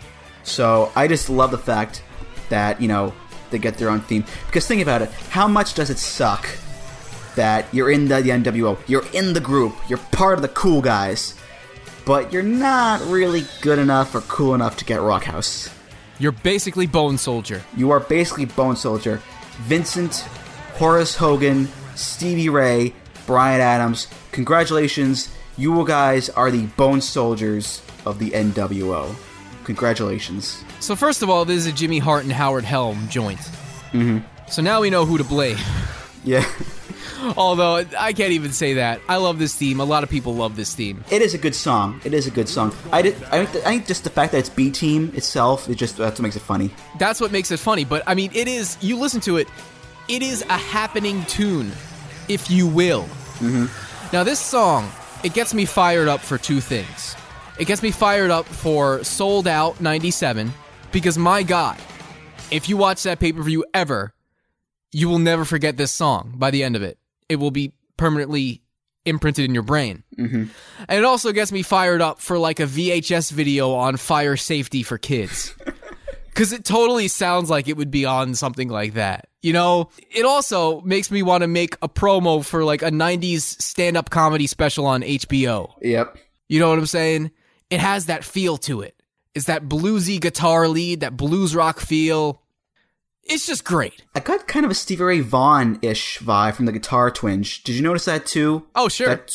C: So I just love the fact that, you know, they get their own theme. Because think about it, how much does it suck that you're in the, the N W O, you're in the group, you're part of the cool guys, but you're not really good enough or cool enough to get Rockhouse.
D: You're basically Bone Soldier.
C: You are basically Bone Soldier. Vincent, Horace Hogan, Stevie Ray, Bryan Adams, congratulations. You guys are the Bone Soldiers of the N W O. Congratulations.
D: So first of all, this is a Jimmy Hart and Howard Helm joint.
C: Mm-hmm.
D: So now we know who to blame.
C: Yeah.
D: Although, I can't even say that. I love this theme. A lot of people love this theme.
C: It is a good song. It is a good song. I did. I think, I think just the fact that it's B Team itself, it just that's what makes it funny.
D: That's what makes it funny. But, I mean, it is, you listen to it, it is a happening tune, if you will.
C: Mm-hmm.
D: Now, this song, it gets me fired up for two things. It gets me fired up for Sold Out ninety-seven, because, my God, if you watch that pay-per-view ever, you will never forget this song by the end of it. It will be permanently imprinted in your brain.
C: Mm-hmm.
D: And it also gets me fired up for like a V H S video on fire safety for kids. Because it totally sounds like it would be on something like that. You know, it also makes me want to make a promo for like a nineties stand-up comedy special on H B O.
C: Yep.
D: You know what I'm saying? It has that feel to it. It's that bluesy guitar lead, that blues rock feel. It's just great.
C: I got kind of a Stevie Ray Vaughan-ish vibe from the guitar twinge. Did you notice that too?
D: Oh, sure.
C: That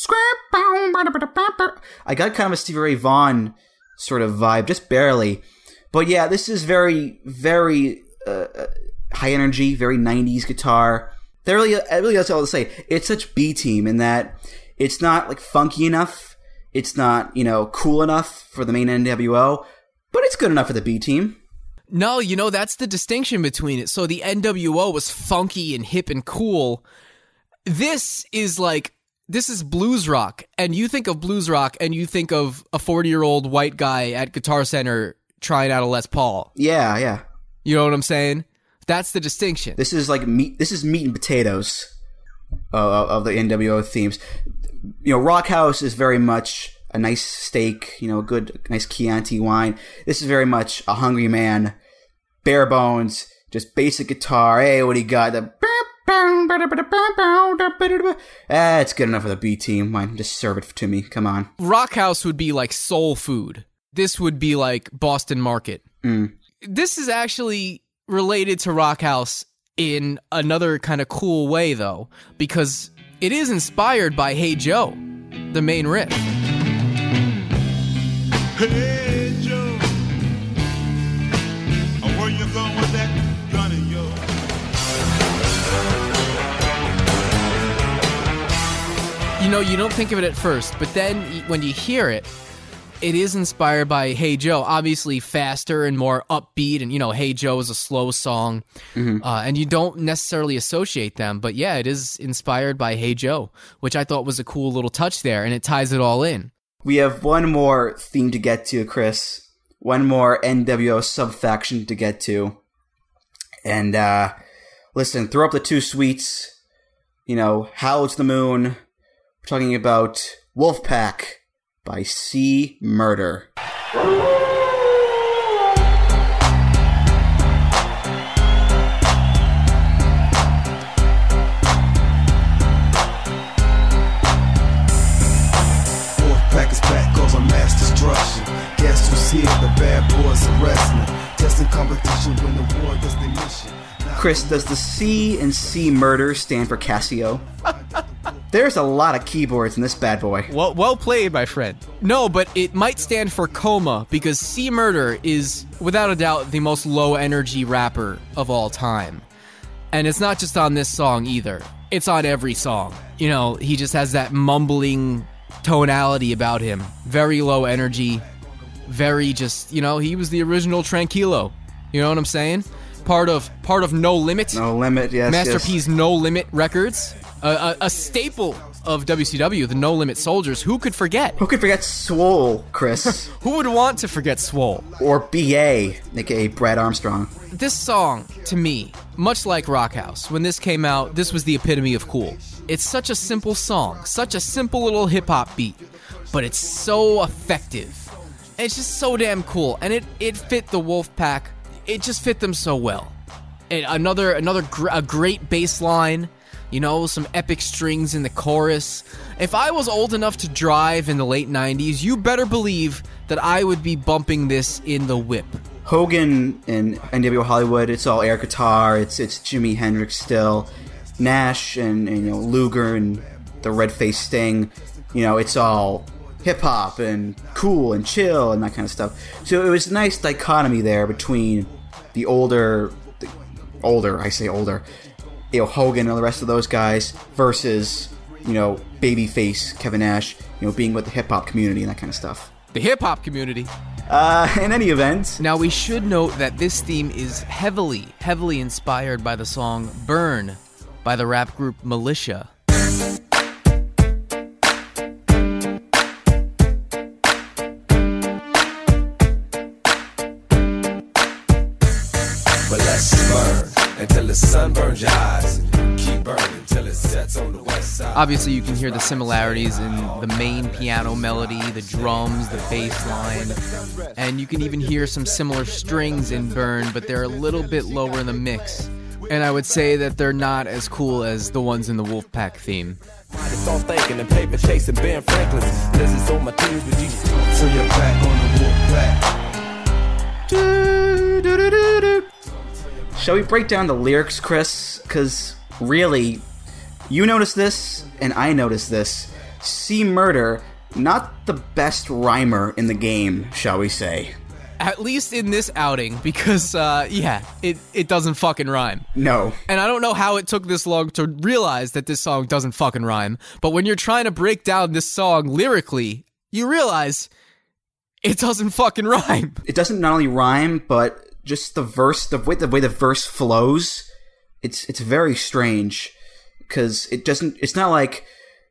C: I got kind of a Stevie Ray Vaughan sort of vibe, just barely. But yeah, this is very, very uh, high energy, very nineties guitar. That really, really that's all to say. It's such B Team in that it's not like funky enough. It's not, you know, cool enough for the main N W O, but it's good enough for the B Team.
D: No, you know, that's the distinction between it. So the N W O was funky and hip and cool. This is like, this is blues rock. And you think of blues rock and you think of a forty-year-old white guy at Guitar Center trying out a Les Paul.
C: Yeah, yeah.
D: You know what I'm saying? That's the distinction.
C: This is like meat, this is meat and potatoes uh, of the N W O themes. You know, Rockhouse is very much a nice steak, you know, a good, nice Chianti wine. This is very much a hungry man, bare bones, just basic guitar. Hey, what do you got? The ah, it's good enough for the B Team. Why, just serve it to me. Come on.
D: Rockhouse would be like soul food. This would be like Boston Market.
C: Mm.
D: This is actually related to Rockhouse in another kind of cool way, though, because it is inspired by Hey Joe, the main riff.
E: Hey Joe, where you going with that gun of yours?
D: You know, you don't think of it at first, but then when you hear it, it is inspired by Hey Joe. Obviously faster and more upbeat, and, you know, Hey Joe is a slow song,
C: mm-hmm.
D: uh, and you don't necessarily associate them, but yeah, it is inspired by Hey Joe, which I thought was a cool little touch there, and it ties it all in.
C: We have one more theme to get to, Chris. One more N W O sub-faction to get to. And, uh, listen, throw up the two sweets. You know, Howl to the Moon. We're talking about Wolfpack by C Murder.
J: Wolfpack is back, cause I'm mass destruction. Guess who's here? The bad boys of wrestling. Testing competition when the war does the mission.
C: Chris, does the C in C Murder stand for Casio? There's a lot of keyboards in this bad boy.
D: Well, well played, my friend. No, but it might stand for Coma, because C Murder is, without a doubt, the most low-energy rapper of all time. And it's not just on this song, either. It's on every song. You know, he just has that mumbling tonality about him. Very low energy. Very just, you know, he was the original Tranquilo. You know what I'm saying? part of part of No Limit.
C: No Limit, yes,
D: Master
C: yes.
D: P's No Limit Records. A, a, a staple of W C W, the No Limit Soldiers. Who could forget?
C: Who could forget Swole, Chris?
D: Who would want to forget Swole?
C: Or B A, aka Brad Armstrong.
D: This song, to me, much like Rockhouse, when this came out, this was the epitome of cool. It's such a simple song, such a simple little hip-hop beat, but it's so effective. And it's just so damn cool, and it, it fit the Wolfpack. It just fit them so well. And another another gr- a great bass line, you know, some epic strings in the chorus. If I was old enough to drive in the late nineties, you better believe that I would be bumping this in the whip.
C: Hogan and N W O Hollywood, it's all air guitar, it's it's Jimi Hendrix still. Nash and, and you know Luger and the red-faced Sting, you know, it's all hip-hop and cool and chill and that kind of stuff. So it was a nice dichotomy there between the older, the older, I say older, you know, Hogan and all the rest of those guys versus, you know, babyface Kevin Nash, you know, being with the hip-hop community and that kind of stuff.
D: The hip-hop community.
C: Uh, in any event.
D: Now, we should note that this theme is heavily, heavily inspired by the song Burn by the rap group Militia.
K: But let's burn until the sun burns your eyes. Keep burning until it sets on the west side.
D: Obviously, you can hear the similarities in the main piano melody, the drums, the bass line, and you can even hear some similar strings in Burn, but they're a little bit lower in the mix. And I would say that they're not as cool as the ones in the Wolfpack theme.
K: It's all thinking and paper chasing Ben Franklin's. Lizards on my teams with Jesus.
J: So you're back on the Wolfpack.
C: Do, do, do, do, do. Shall we break down the lyrics, Chris? Because really, you noticed this, and I noticed this. C. Murder, not the best rhymer in the game, shall we say.
D: At least in this outing, because, uh, yeah, it, it doesn't fucking rhyme.
C: No.
D: And I don't know how it took this long to realize that this song doesn't fucking rhyme, but when you're trying to break down this song lyrically, you realize it doesn't fucking rhyme.
C: It doesn't not only rhyme, but just the verse, the way the, way the verse flows, it's it's very strange, because it doesn't, it's not like...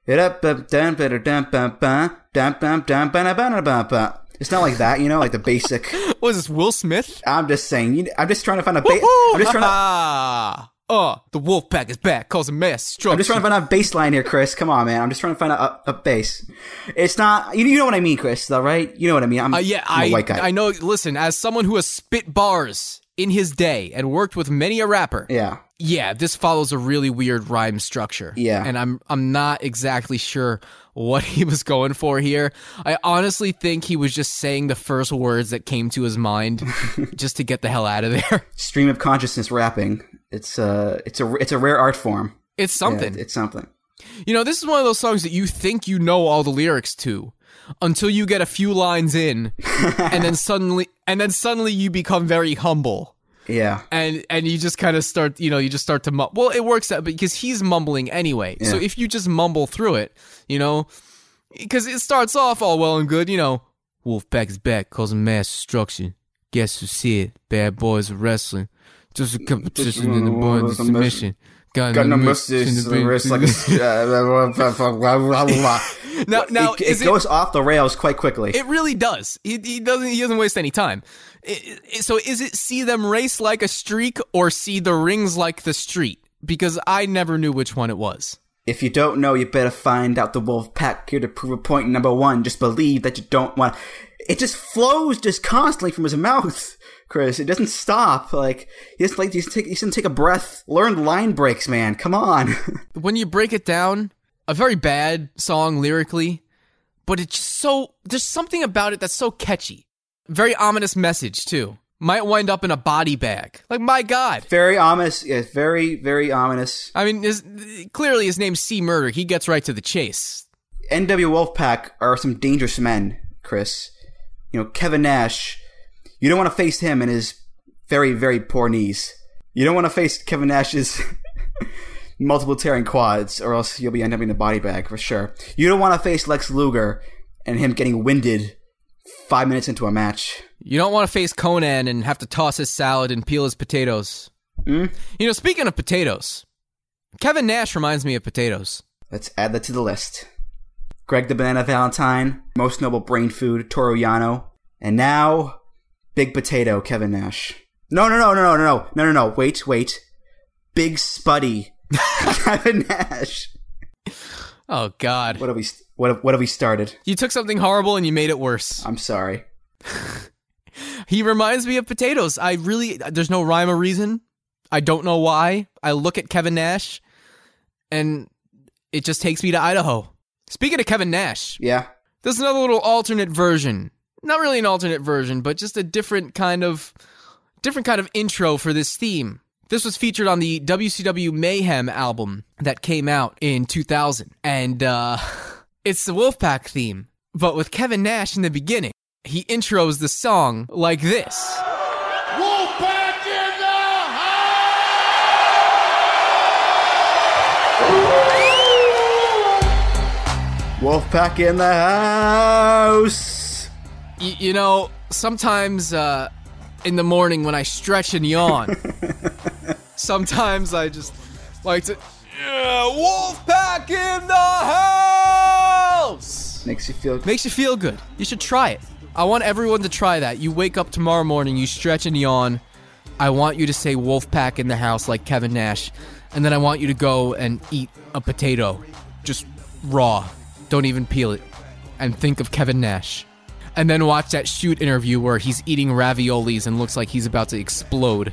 C: It's not like that, you know, like the basic...
D: What is this, Will Smith?
C: I'm just saying, you, I'm just trying to find a... Ba- I'm just trying to...
D: Oh, the Wolfpack is back, causing mass destruction.
C: I'm just trying to find a bass line here, Chris. Come on, man. I'm just trying to find a, a, a bass. It's not... You, you know what I mean, Chris, though, right? You know what I mean. I'm,
D: uh, yeah,
C: I'm a
D: I,
C: white guy.
D: I know. Listen, as someone who has spit bars in his day and worked with many a rapper...
C: Yeah.
D: Yeah, this follows a really weird rhyme structure.
C: Yeah.
D: And I'm I'm not exactly sure what he was going for here. I honestly think he was just saying the first words that came to his mind just to get the hell out of there.
C: Stream of consciousness rapping. It's uh it's a it's a rare art form.
D: It's something.
C: Yeah, it's something.
D: You know, this is one of those songs that you think you know all the lyrics to until you get a few lines in and then suddenly and then suddenly you become very humble.
C: Yeah.
D: And and you just kind of start, you know, you just start to mumble. Well, it works out because he's mumbling anyway.
C: Yeah.
D: So if you just mumble through it, you know, because it starts off all well and good, you know, Wolfpack is back, causing mass destruction. Guess who's here? Bad boys of wrestling. Just a competition in the boy of submission. Got,
C: Got no mustache in the wrist like a...
D: Now, now
C: it, it, it goes off the rails quite quickly.
D: It really does. He, he doesn't. He doesn't waste any time. It, it, so, is it see them race like a streak or see the rings like the street? Because I never knew which one it was.
C: If you don't know, you better find out. The Wolfpack here to prove a point. Number one, just believe that you don't want. It just flows just constantly from his mouth, Chris. It doesn't stop. Like he doesn't like he doesn't take he doesn't take a breath. Learn line breaks, man. Come on.
D: When you break it down, a very bad song lyrically, but it's just so there's something about it that's so catchy. Very ominous message too. Might wind up in a body bag. Like, my God.
C: Very ominous. Yeah, very, very ominous.
D: I mean, his, clearly his name's C. Murder. He gets right to the chase.
C: N W Wolfpack are some dangerous men, Chris. You know, Kevin Nash, you don't want to face him and his very, very poor knees. You don't want to face Kevin Nash's multiple tearing quads, or else you'll be ending up in a body bag for sure. You don't want to face Lex Luger and him getting winded five minutes into a match.
D: You don't want to face Conan and have to toss his salad and peel his potatoes.
C: Mm?
D: You know, speaking of potatoes, Kevin Nash reminds me of potatoes.
C: Let's add that to the list. Greg the Banana Valentine, Most Noble Brain Food, Toru Yano, and now Big Potato, Kevin Nash. No, no, no, no, no, no, no, no, no, wait, wait. Big Spuddy, Kevin Nash.
D: Oh, God.
C: What have we, what have, what have we started?
D: You took something horrible and you made it worse.
C: I'm sorry.
D: He reminds me of potatoes. I really, there's no rhyme or reason. I don't know why. I look at Kevin Nash and it just takes me to Idaho. Speaking of Kevin Nash.
C: Yeah.
D: There's another little alternate version. Not really an alternate version, but just a different kind of, different kind of intro for this theme. This was featured on the W C W Mayhem album that came out in two thousand. And uh, it's the Wolfpack theme, but with Kevin Nash in the beginning. He intros the song like this.
E: Wolfpack in the house!
C: Wolfpack in the house!
D: Y- you know, sometimes uh, in the morning when I stretch and yawn, sometimes I just like to, yeah, Wolfpack in the house!
C: Makes you feel
D: Makes you feel good. You should try it. I want everyone to try that. You wake up tomorrow morning, you stretch and yawn. I want you to say Wolfpack in the house like Kevin Nash. And then I want you to go and eat a potato. Just raw. Don't even peel it. And think of Kevin Nash. And then watch that shoot interview where he's eating raviolis and looks like he's about to explode.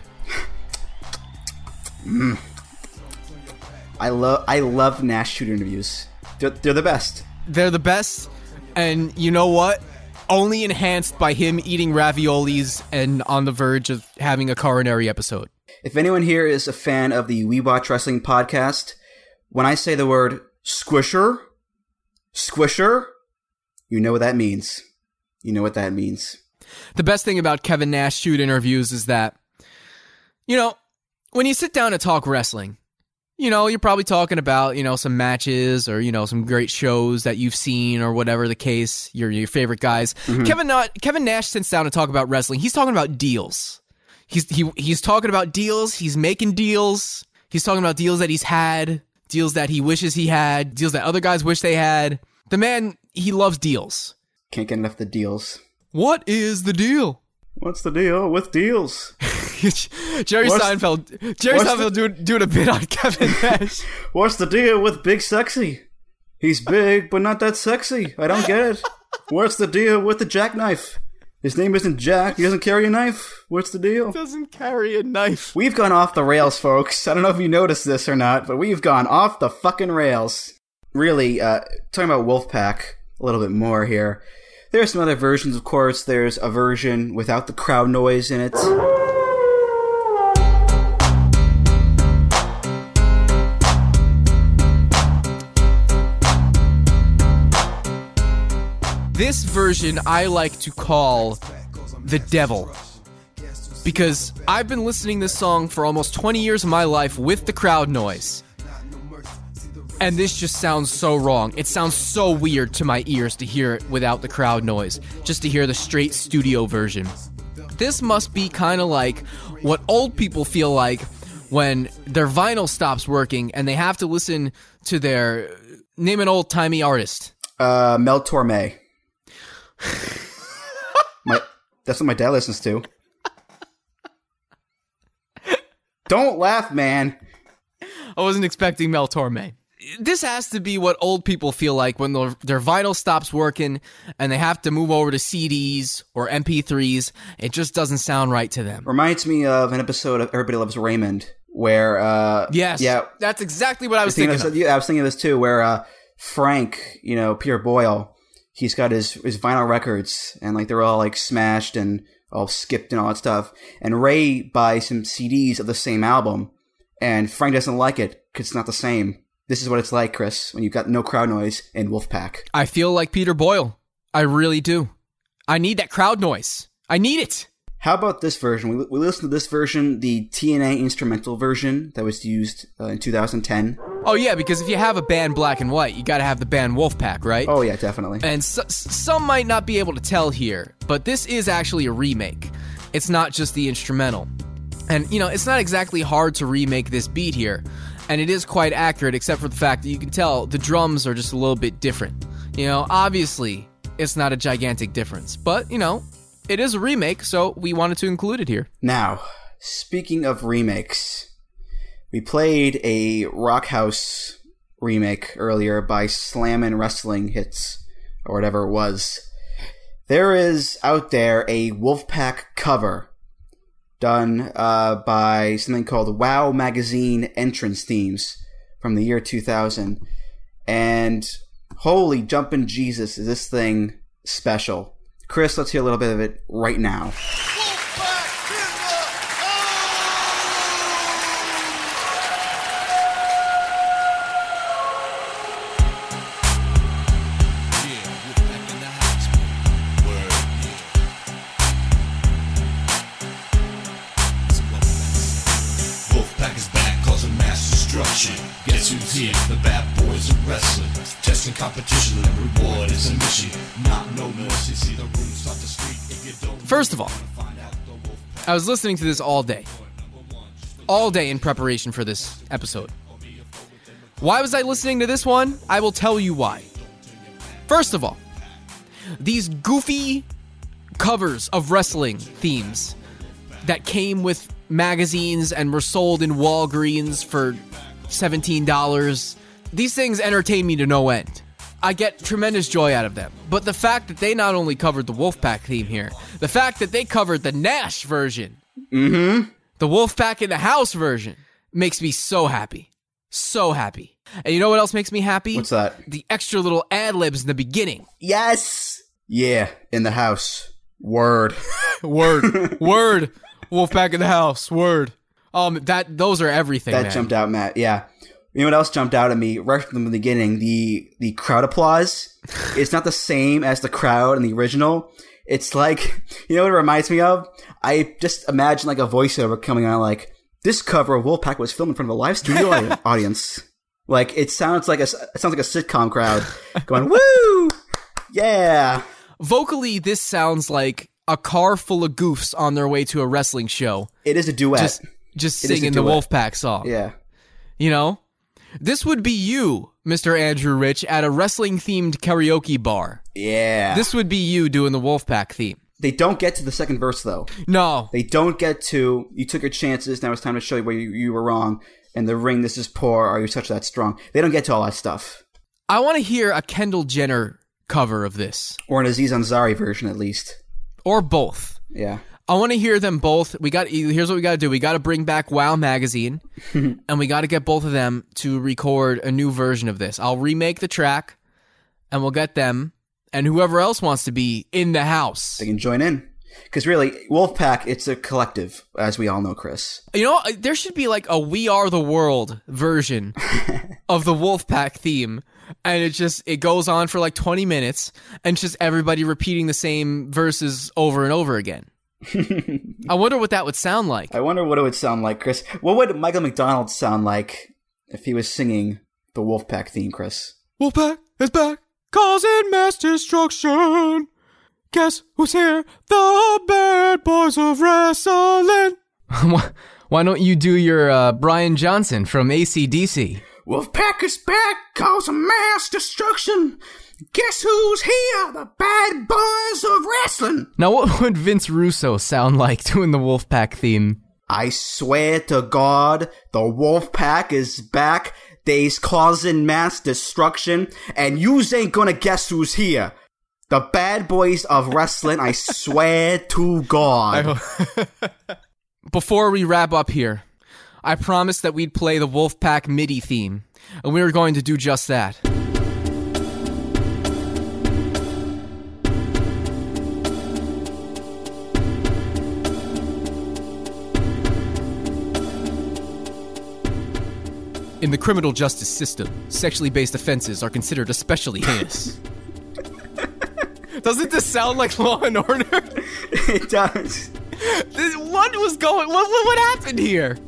C: Mm. I love I love Nash shoot interviews. They're, they're the best.
D: They're the best. And you know what? Only enhanced by him eating raviolis and on the verge of having a coronary episode.
C: If anyone here is a fan of the We Watch Wrestling podcast, when I say the word squisher, squisher, you know what that means. You know what that means.
D: The best thing about Kevin Nash shoot interviews is that, you know, when you sit down to talk wrestling, you know, you're probably talking about, you know, some matches or, you know, some great shows that you've seen or whatever the case, your your favorite guys. Mm-hmm. Kevin Not, Kevin Nash sits down to talk about wrestling. He's talking about deals. He's he he's talking about deals. He's making deals. He's talking about deals that he's had, deals that he wishes he had, deals that other guys wish they had. The man, he loves deals.
C: Can't get enough of the deals.
D: What is the deal?
C: What's the deal with deals?
D: Jerry
C: what's,
D: Seinfeld. Jerry Seinfeld the, doing, doing a bit on Kevin Nash.
C: What's the deal with Big Sexy? He's big, but not that sexy. I don't get it. What's the deal with the jackknife? His name isn't Jack. He doesn't carry a knife. What's the deal?
D: He doesn't carry a knife.
C: We've gone off the rails, folks. I don't know if you noticed this or not, but we've gone off the fucking rails. Really, uh, talking about Wolfpack a little bit more here. There are some other versions, of course. There's a version without the crowd noise in it.
D: This version I like to call the devil. Because I've been listening to this song for almost twenty years of my life with the crowd noise. And this just sounds so wrong. It sounds so weird to my ears to hear it without the crowd noise. Just to hear the straight studio version. This must be kind of like what old people feel like when their vinyl stops working and they have to listen to their... Name an old-timey artist.
C: Uh, Mel Torme. my, that's what my dad listens to. Don't laugh, man.
D: I wasn't expecting Mel Torme. This has to be what old people feel like when their, their vinyl stops working and they have to move over to C Ds or M P threes. It just doesn't sound right to them.
C: Reminds me of an episode of Everybody Loves Raymond where... Uh,
D: yes,
C: yeah,
D: that's exactly what I was thinking of.
C: of. Yeah, I was thinking of this too, where uh, Frank, you know, Peter Boyle, he's got his, his vinyl records and like they're all like smashed and all skipped and all that stuff. And Ray buys some C Ds of the same album and Frank doesn't like it because it's not the same. This is what it's like, Chris, when you've got no crowd noise in Wolfpack.
D: I feel like Peter Boyle. I really do. I need that crowd noise. I need it.
C: How about this version? We, we listened to this version, the T N A instrumental version that was used uh, in two thousand ten.
D: Oh, yeah, because if you have a band Black and White, you got to have the band Wolfpack, right?
C: Oh, yeah, definitely.
D: And so, some might not be able to tell here, but this is actually a remake. It's not just the instrumental. And, you know, it's not exactly hard to remake this beat here, and it is quite accurate, except for the fact that you can tell the drums are just a little bit different. You know, obviously, it's not a gigantic difference, but, you know, it is a remake, so we wanted to include it here.
C: Now, speaking of remakes, we played a Rock House remake earlier by Slammin' Wrestling Hits, or whatever it was. There is out there a Wolfpack cover done uh, by something called WoW Magazine Entrance Themes from the year two thousand. And holy jumpin' Jesus, is this thing special. Chris, let's hear a little bit of it right now.
E: Guess who's here? The bad boys of wrestling. Testing competition, the reward is a mission. Not no mercy, see the room start to street if you don't.
D: First of all, I was listening to this all day. All day in preparation for this episode. Why was I listening to this one? I will tell you why. First of all, these goofy covers of wrestling themes that came with magazines and were sold in Walgreens for seventeen dollars. These things entertain me to no end. I get tremendous joy out of them. But the fact that they not only covered the Wolfpack theme here, the fact that they covered the Nash version,
C: mm-hmm.
D: the Wolfpack in the House version, makes me so happy. So happy. And you know what else makes me happy?
C: What's that?
D: The extra little ad-libs in the beginning.
C: Yes! Yeah, in the house. Word.
D: Word. Word. Wolfpack in the House. Word. Um, that those are everything.
C: That
D: man.
C: jumped out, Matt. Yeah. You know what else jumped out at me? Right from the beginning, the the crowd applause. It's not the same as the crowd in the original. It's like, you know what it reminds me of? I just imagine like a voiceover coming on like, this cover of Wolfpack was filmed in front of a live studio audience. Like, it sounds like a, it sounds like a sitcom crowd going, woo! Yeah!
D: Vocally, this sounds like a car full of goofs on their way to a wrestling show.
C: It is a duet.
D: Just, just singing the Wolfpack song.
C: Yeah.
D: You know? This would be you, Mister Andrew Rich, at a wrestling-themed karaoke bar.
C: Yeah.
D: This would be you doing the Wolfpack theme.
C: They don't get to the second verse, though.
D: No.
C: They don't get to, you took your chances, now it's time to show you where you, you were wrong. In the ring, this is poor, are you such that strong? They don't get to all that stuff.
D: I want to hear a Kendall Jenner cover of this.
C: Or an Aziz Ansari version, at least.
D: Or both.
C: Yeah.
D: I want to hear them both. We got. Here's what we got to do. We got to bring back WoW Magazine, and we got to get both of them to record a new version of this. I'll remake the track, and we'll get them, and whoever else wants to be in the house.
C: They can join in. Because really, Wolfpack, it's a collective, as we all know, Chris.
D: You know, there should be like a We Are the World version of the Wolfpack theme, and it just, it goes on for like twenty minutes, and it's just everybody repeating the same verses over and over again. I wonder what that would sound like.
C: I wonder what it would sound like, Chris. What would Michael McDonald sound like if he was singing the Wolfpack theme, Chris?
D: Wolfpack is back, causing mass destruction. Guess who's here? The bad boys of wrestling. Why don't you do your uh, Brian Johnson from A C D C?
C: Wolfpack is back, causing mass destruction. Guess who's here? The bad boys of wrestling.
D: Now, what would Vince Russo sound like doing the Wolfpack theme?
C: I swear to God, the Wolfpack is back. They's causing mass destruction, and yous ain't gonna guess who's here. The bad boys of wrestling, I swear to God.
D: Before we wrap up here, I promised that we'd play the Wolfpack MIDI theme, and we were going to do just that. In the criminal justice system, sexually based offenses are considered especially heinous. Doesn't this sound like Law and Order?
C: It does.
D: This, what was going? What, what what happened here?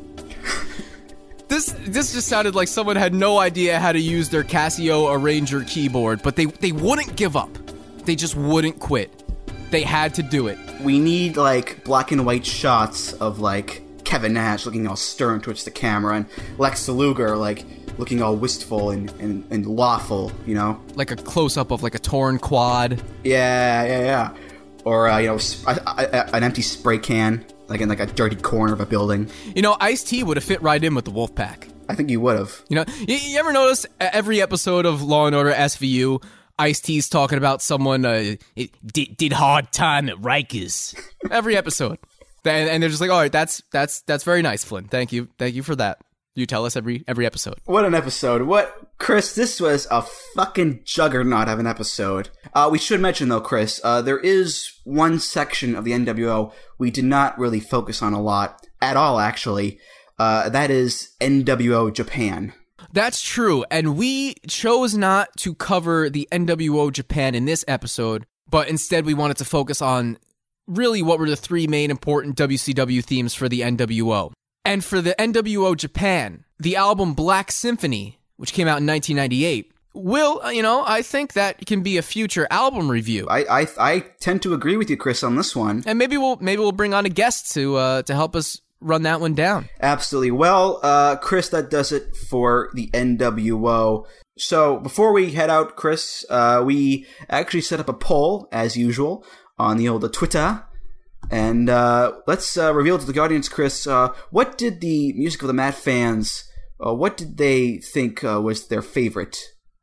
D: This this just sounded like someone had no idea how to use their Casio Arranger keyboard, but they they wouldn't give up. They just wouldn't quit. They had to do it.
C: We need like black and white shots of like Kevin Nash looking all stern towards the camera and Lex Luger like looking all wistful and, and, and lawful, you know?
D: Like a close-up of like a torn quad.
C: Yeah, yeah, yeah. Or, uh, you know, a, a, an empty spray can, like in like a dirty corner of a building.
D: You know, Ice-T would have fit right in with the Wolfpack.
C: I think you would have.
D: You know, you, you ever notice every episode of Law and Order S V U, Ice-T's talking about someone uh, it did, did hard time at Rikers. Every episode. And, and they're just like, all right, that's that's that's very nice, Flynn. Thank you. Thank you for that. You tell us every every episode.
C: What an episode. What, Chris, this was a fucking juggernaut of an episode. Uh, we should mention, though, Chris, uh, there is one section of the N W O we did not really focus on a lot, at all, actually. Uh, that is N W O Japan.
D: That's true, and we chose not to cover the N W O Japan in this episode, but instead we wanted to focus on really what were the three main important W C W themes for the N W O. And for the N W O Japan, the album Black Symphony, which came out in nineteen ninety-eight, will, you know, I think that can be a future album review.
C: I I, I tend to agree with you, Chris, on this one.
D: And maybe we'll maybe we'll bring on a guest to uh, to help us run that one down.
C: Absolutely. Well, uh, Chris, that does it for the N W O. So before we head out, Chris, uh, we actually set up a poll, as usual, on the old Twitter. And uh, let's uh, reveal to the audience, Chris, uh, what did the Music of the Mat fans, uh, what did they think uh, was their favorite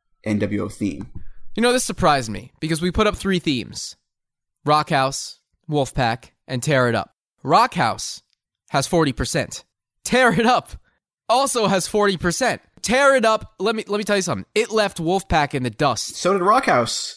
C: N W O theme?
D: You know, this surprised me, because we put up three themes. Rockhouse, Wolfpack, and Tear It Up. Rockhouse has forty percent. Tear It Up also has forty percent. Tear It Up, let me let me tell you something. It left Wolfpack in the dust.
C: So did Rockhouse.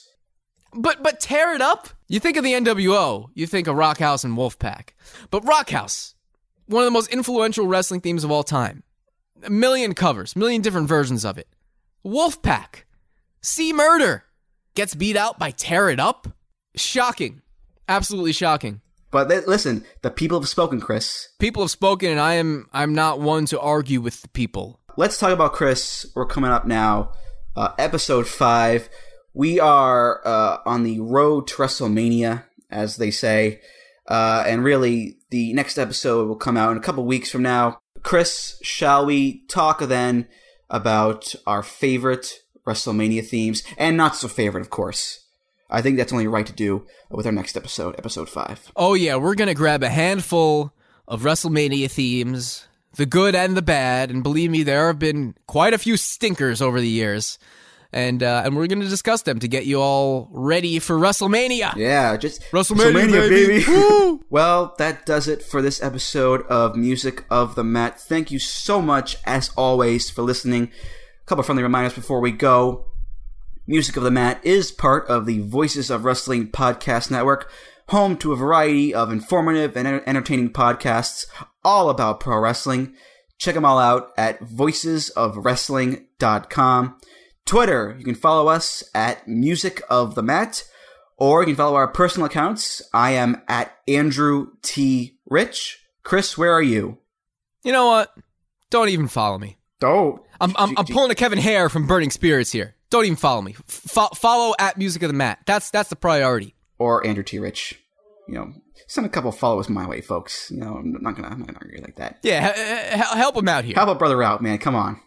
D: But but Tear It Up? You think of the N W O, you think of Rockhouse and Wolfpack. But Rockhouse, one of the most influential wrestling themes of all time. A million covers, million different versions of it. Wolfpack, See Murder, gets beat out by Tear It Up? Shocking. Absolutely shocking.
C: But th- listen, the people have spoken, Chris.
D: People have spoken, and I am I'm not one to argue with the people.
C: Let's talk about, Chris, we're coming up now, uh, episode five. We are uh, on the road to WrestleMania, as they say, uh, and really, the next episode will come out in a couple weeks from now. Chris, shall we talk then about our favorite WrestleMania themes, and not so favorite, of course. I think that's only right to do with our next episode, episode five.
D: Oh yeah, we're going to grab a handful of WrestleMania themes, the good and the bad, and believe me, there have been quite a few stinkers over the years. And uh, and we're going to discuss them to get you all ready for WrestleMania.
C: Yeah, just
D: WrestleMania,
C: WrestleMania baby.
D: baby. Woo!
C: Well, that does it for this episode of Music of the Mat. Thank you so much, as always, for listening. A couple of friendly reminders before we go. Music of the Mat is part of the Voices of Wrestling podcast network, home to a variety of informative and entertaining podcasts all about pro wrestling. Check them all out at voices of wrestling dot com. Twitter, you can follow us at Music of the Mat, or you can follow our personal accounts. I am at Andrew T. Rich. Chris, where are you?
D: You know what? Don't even follow me.
C: Don't.
D: I'm I'm, I'm pulling a Kevin Hare from Burning Spirits here. Don't even follow me. F- follow at Music of the Mat. That's that's the priority.
C: Or Andrew T. Rich. You know, send a couple followers my way, folks. You know, I'm not gonna I'm not gonna argue like that.
D: Yeah, h- h- help him out here.
C: Help a brother out, man. Come on.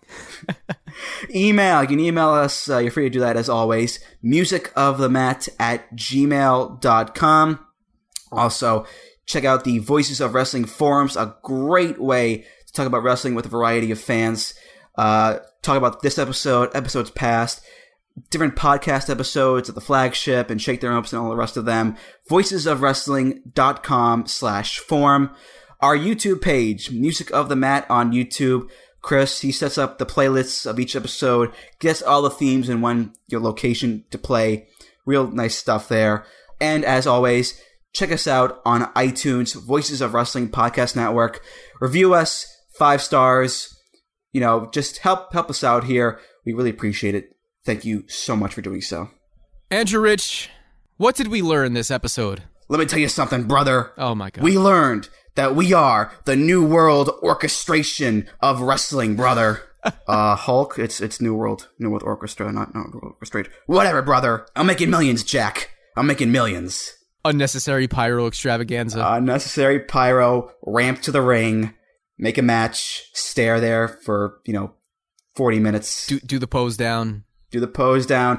C: Email. You can email us. Uh, you're free to do that as always. musicofthemat at gmail dot com. Also, check out the Voices of Wrestling forums. A great way to talk about wrestling with a variety of fans. Uh, talk about this episode, episodes past, different podcast episodes at the flagship and Shake Their Ropes and all the rest of them. voices of wrestling dot com slash forum. Our YouTube page, Music of the Mat on YouTube. Chris, he sets up the playlists of each episode, gets all the themes in one your location to play. Real nice stuff there. And as always, check us out on iTunes, Voices of Wrestling Podcast Network. Review us, five stars. You know, just help help us out here. We really appreciate it. Thank you so much for doing so.
D: Andrew Rich, what did we learn this episode?
C: let me tell you something, brother.
D: Oh my God.
C: We learned that we are the New World orchestration of wrestling, brother. uh, Hulk, it's it's New World. New World Orchestra, not New World Orchestrate. Whatever, brother. I'm making millions, Jack. I'm making millions.
D: Unnecessary pyro extravaganza.
C: Unnecessary pyro, ramp to the ring, make a match, stare there for, you know, forty minutes.
D: Do, do the pose down.
C: Do the pose down.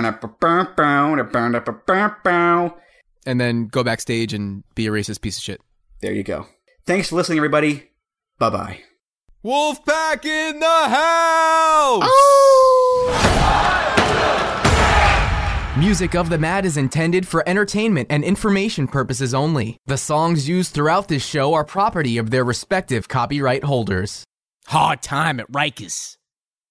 D: And then go backstage and be a racist piece of shit.
C: There you go. Thanks for listening, everybody. Bye-bye.
D: Wolfpack in the house!
C: Oh!
L: Music of the Mat is intended for entertainment and information purposes only. The songs used throughout this show are property of their respective copyright holders.
A: Hard time at Rikers.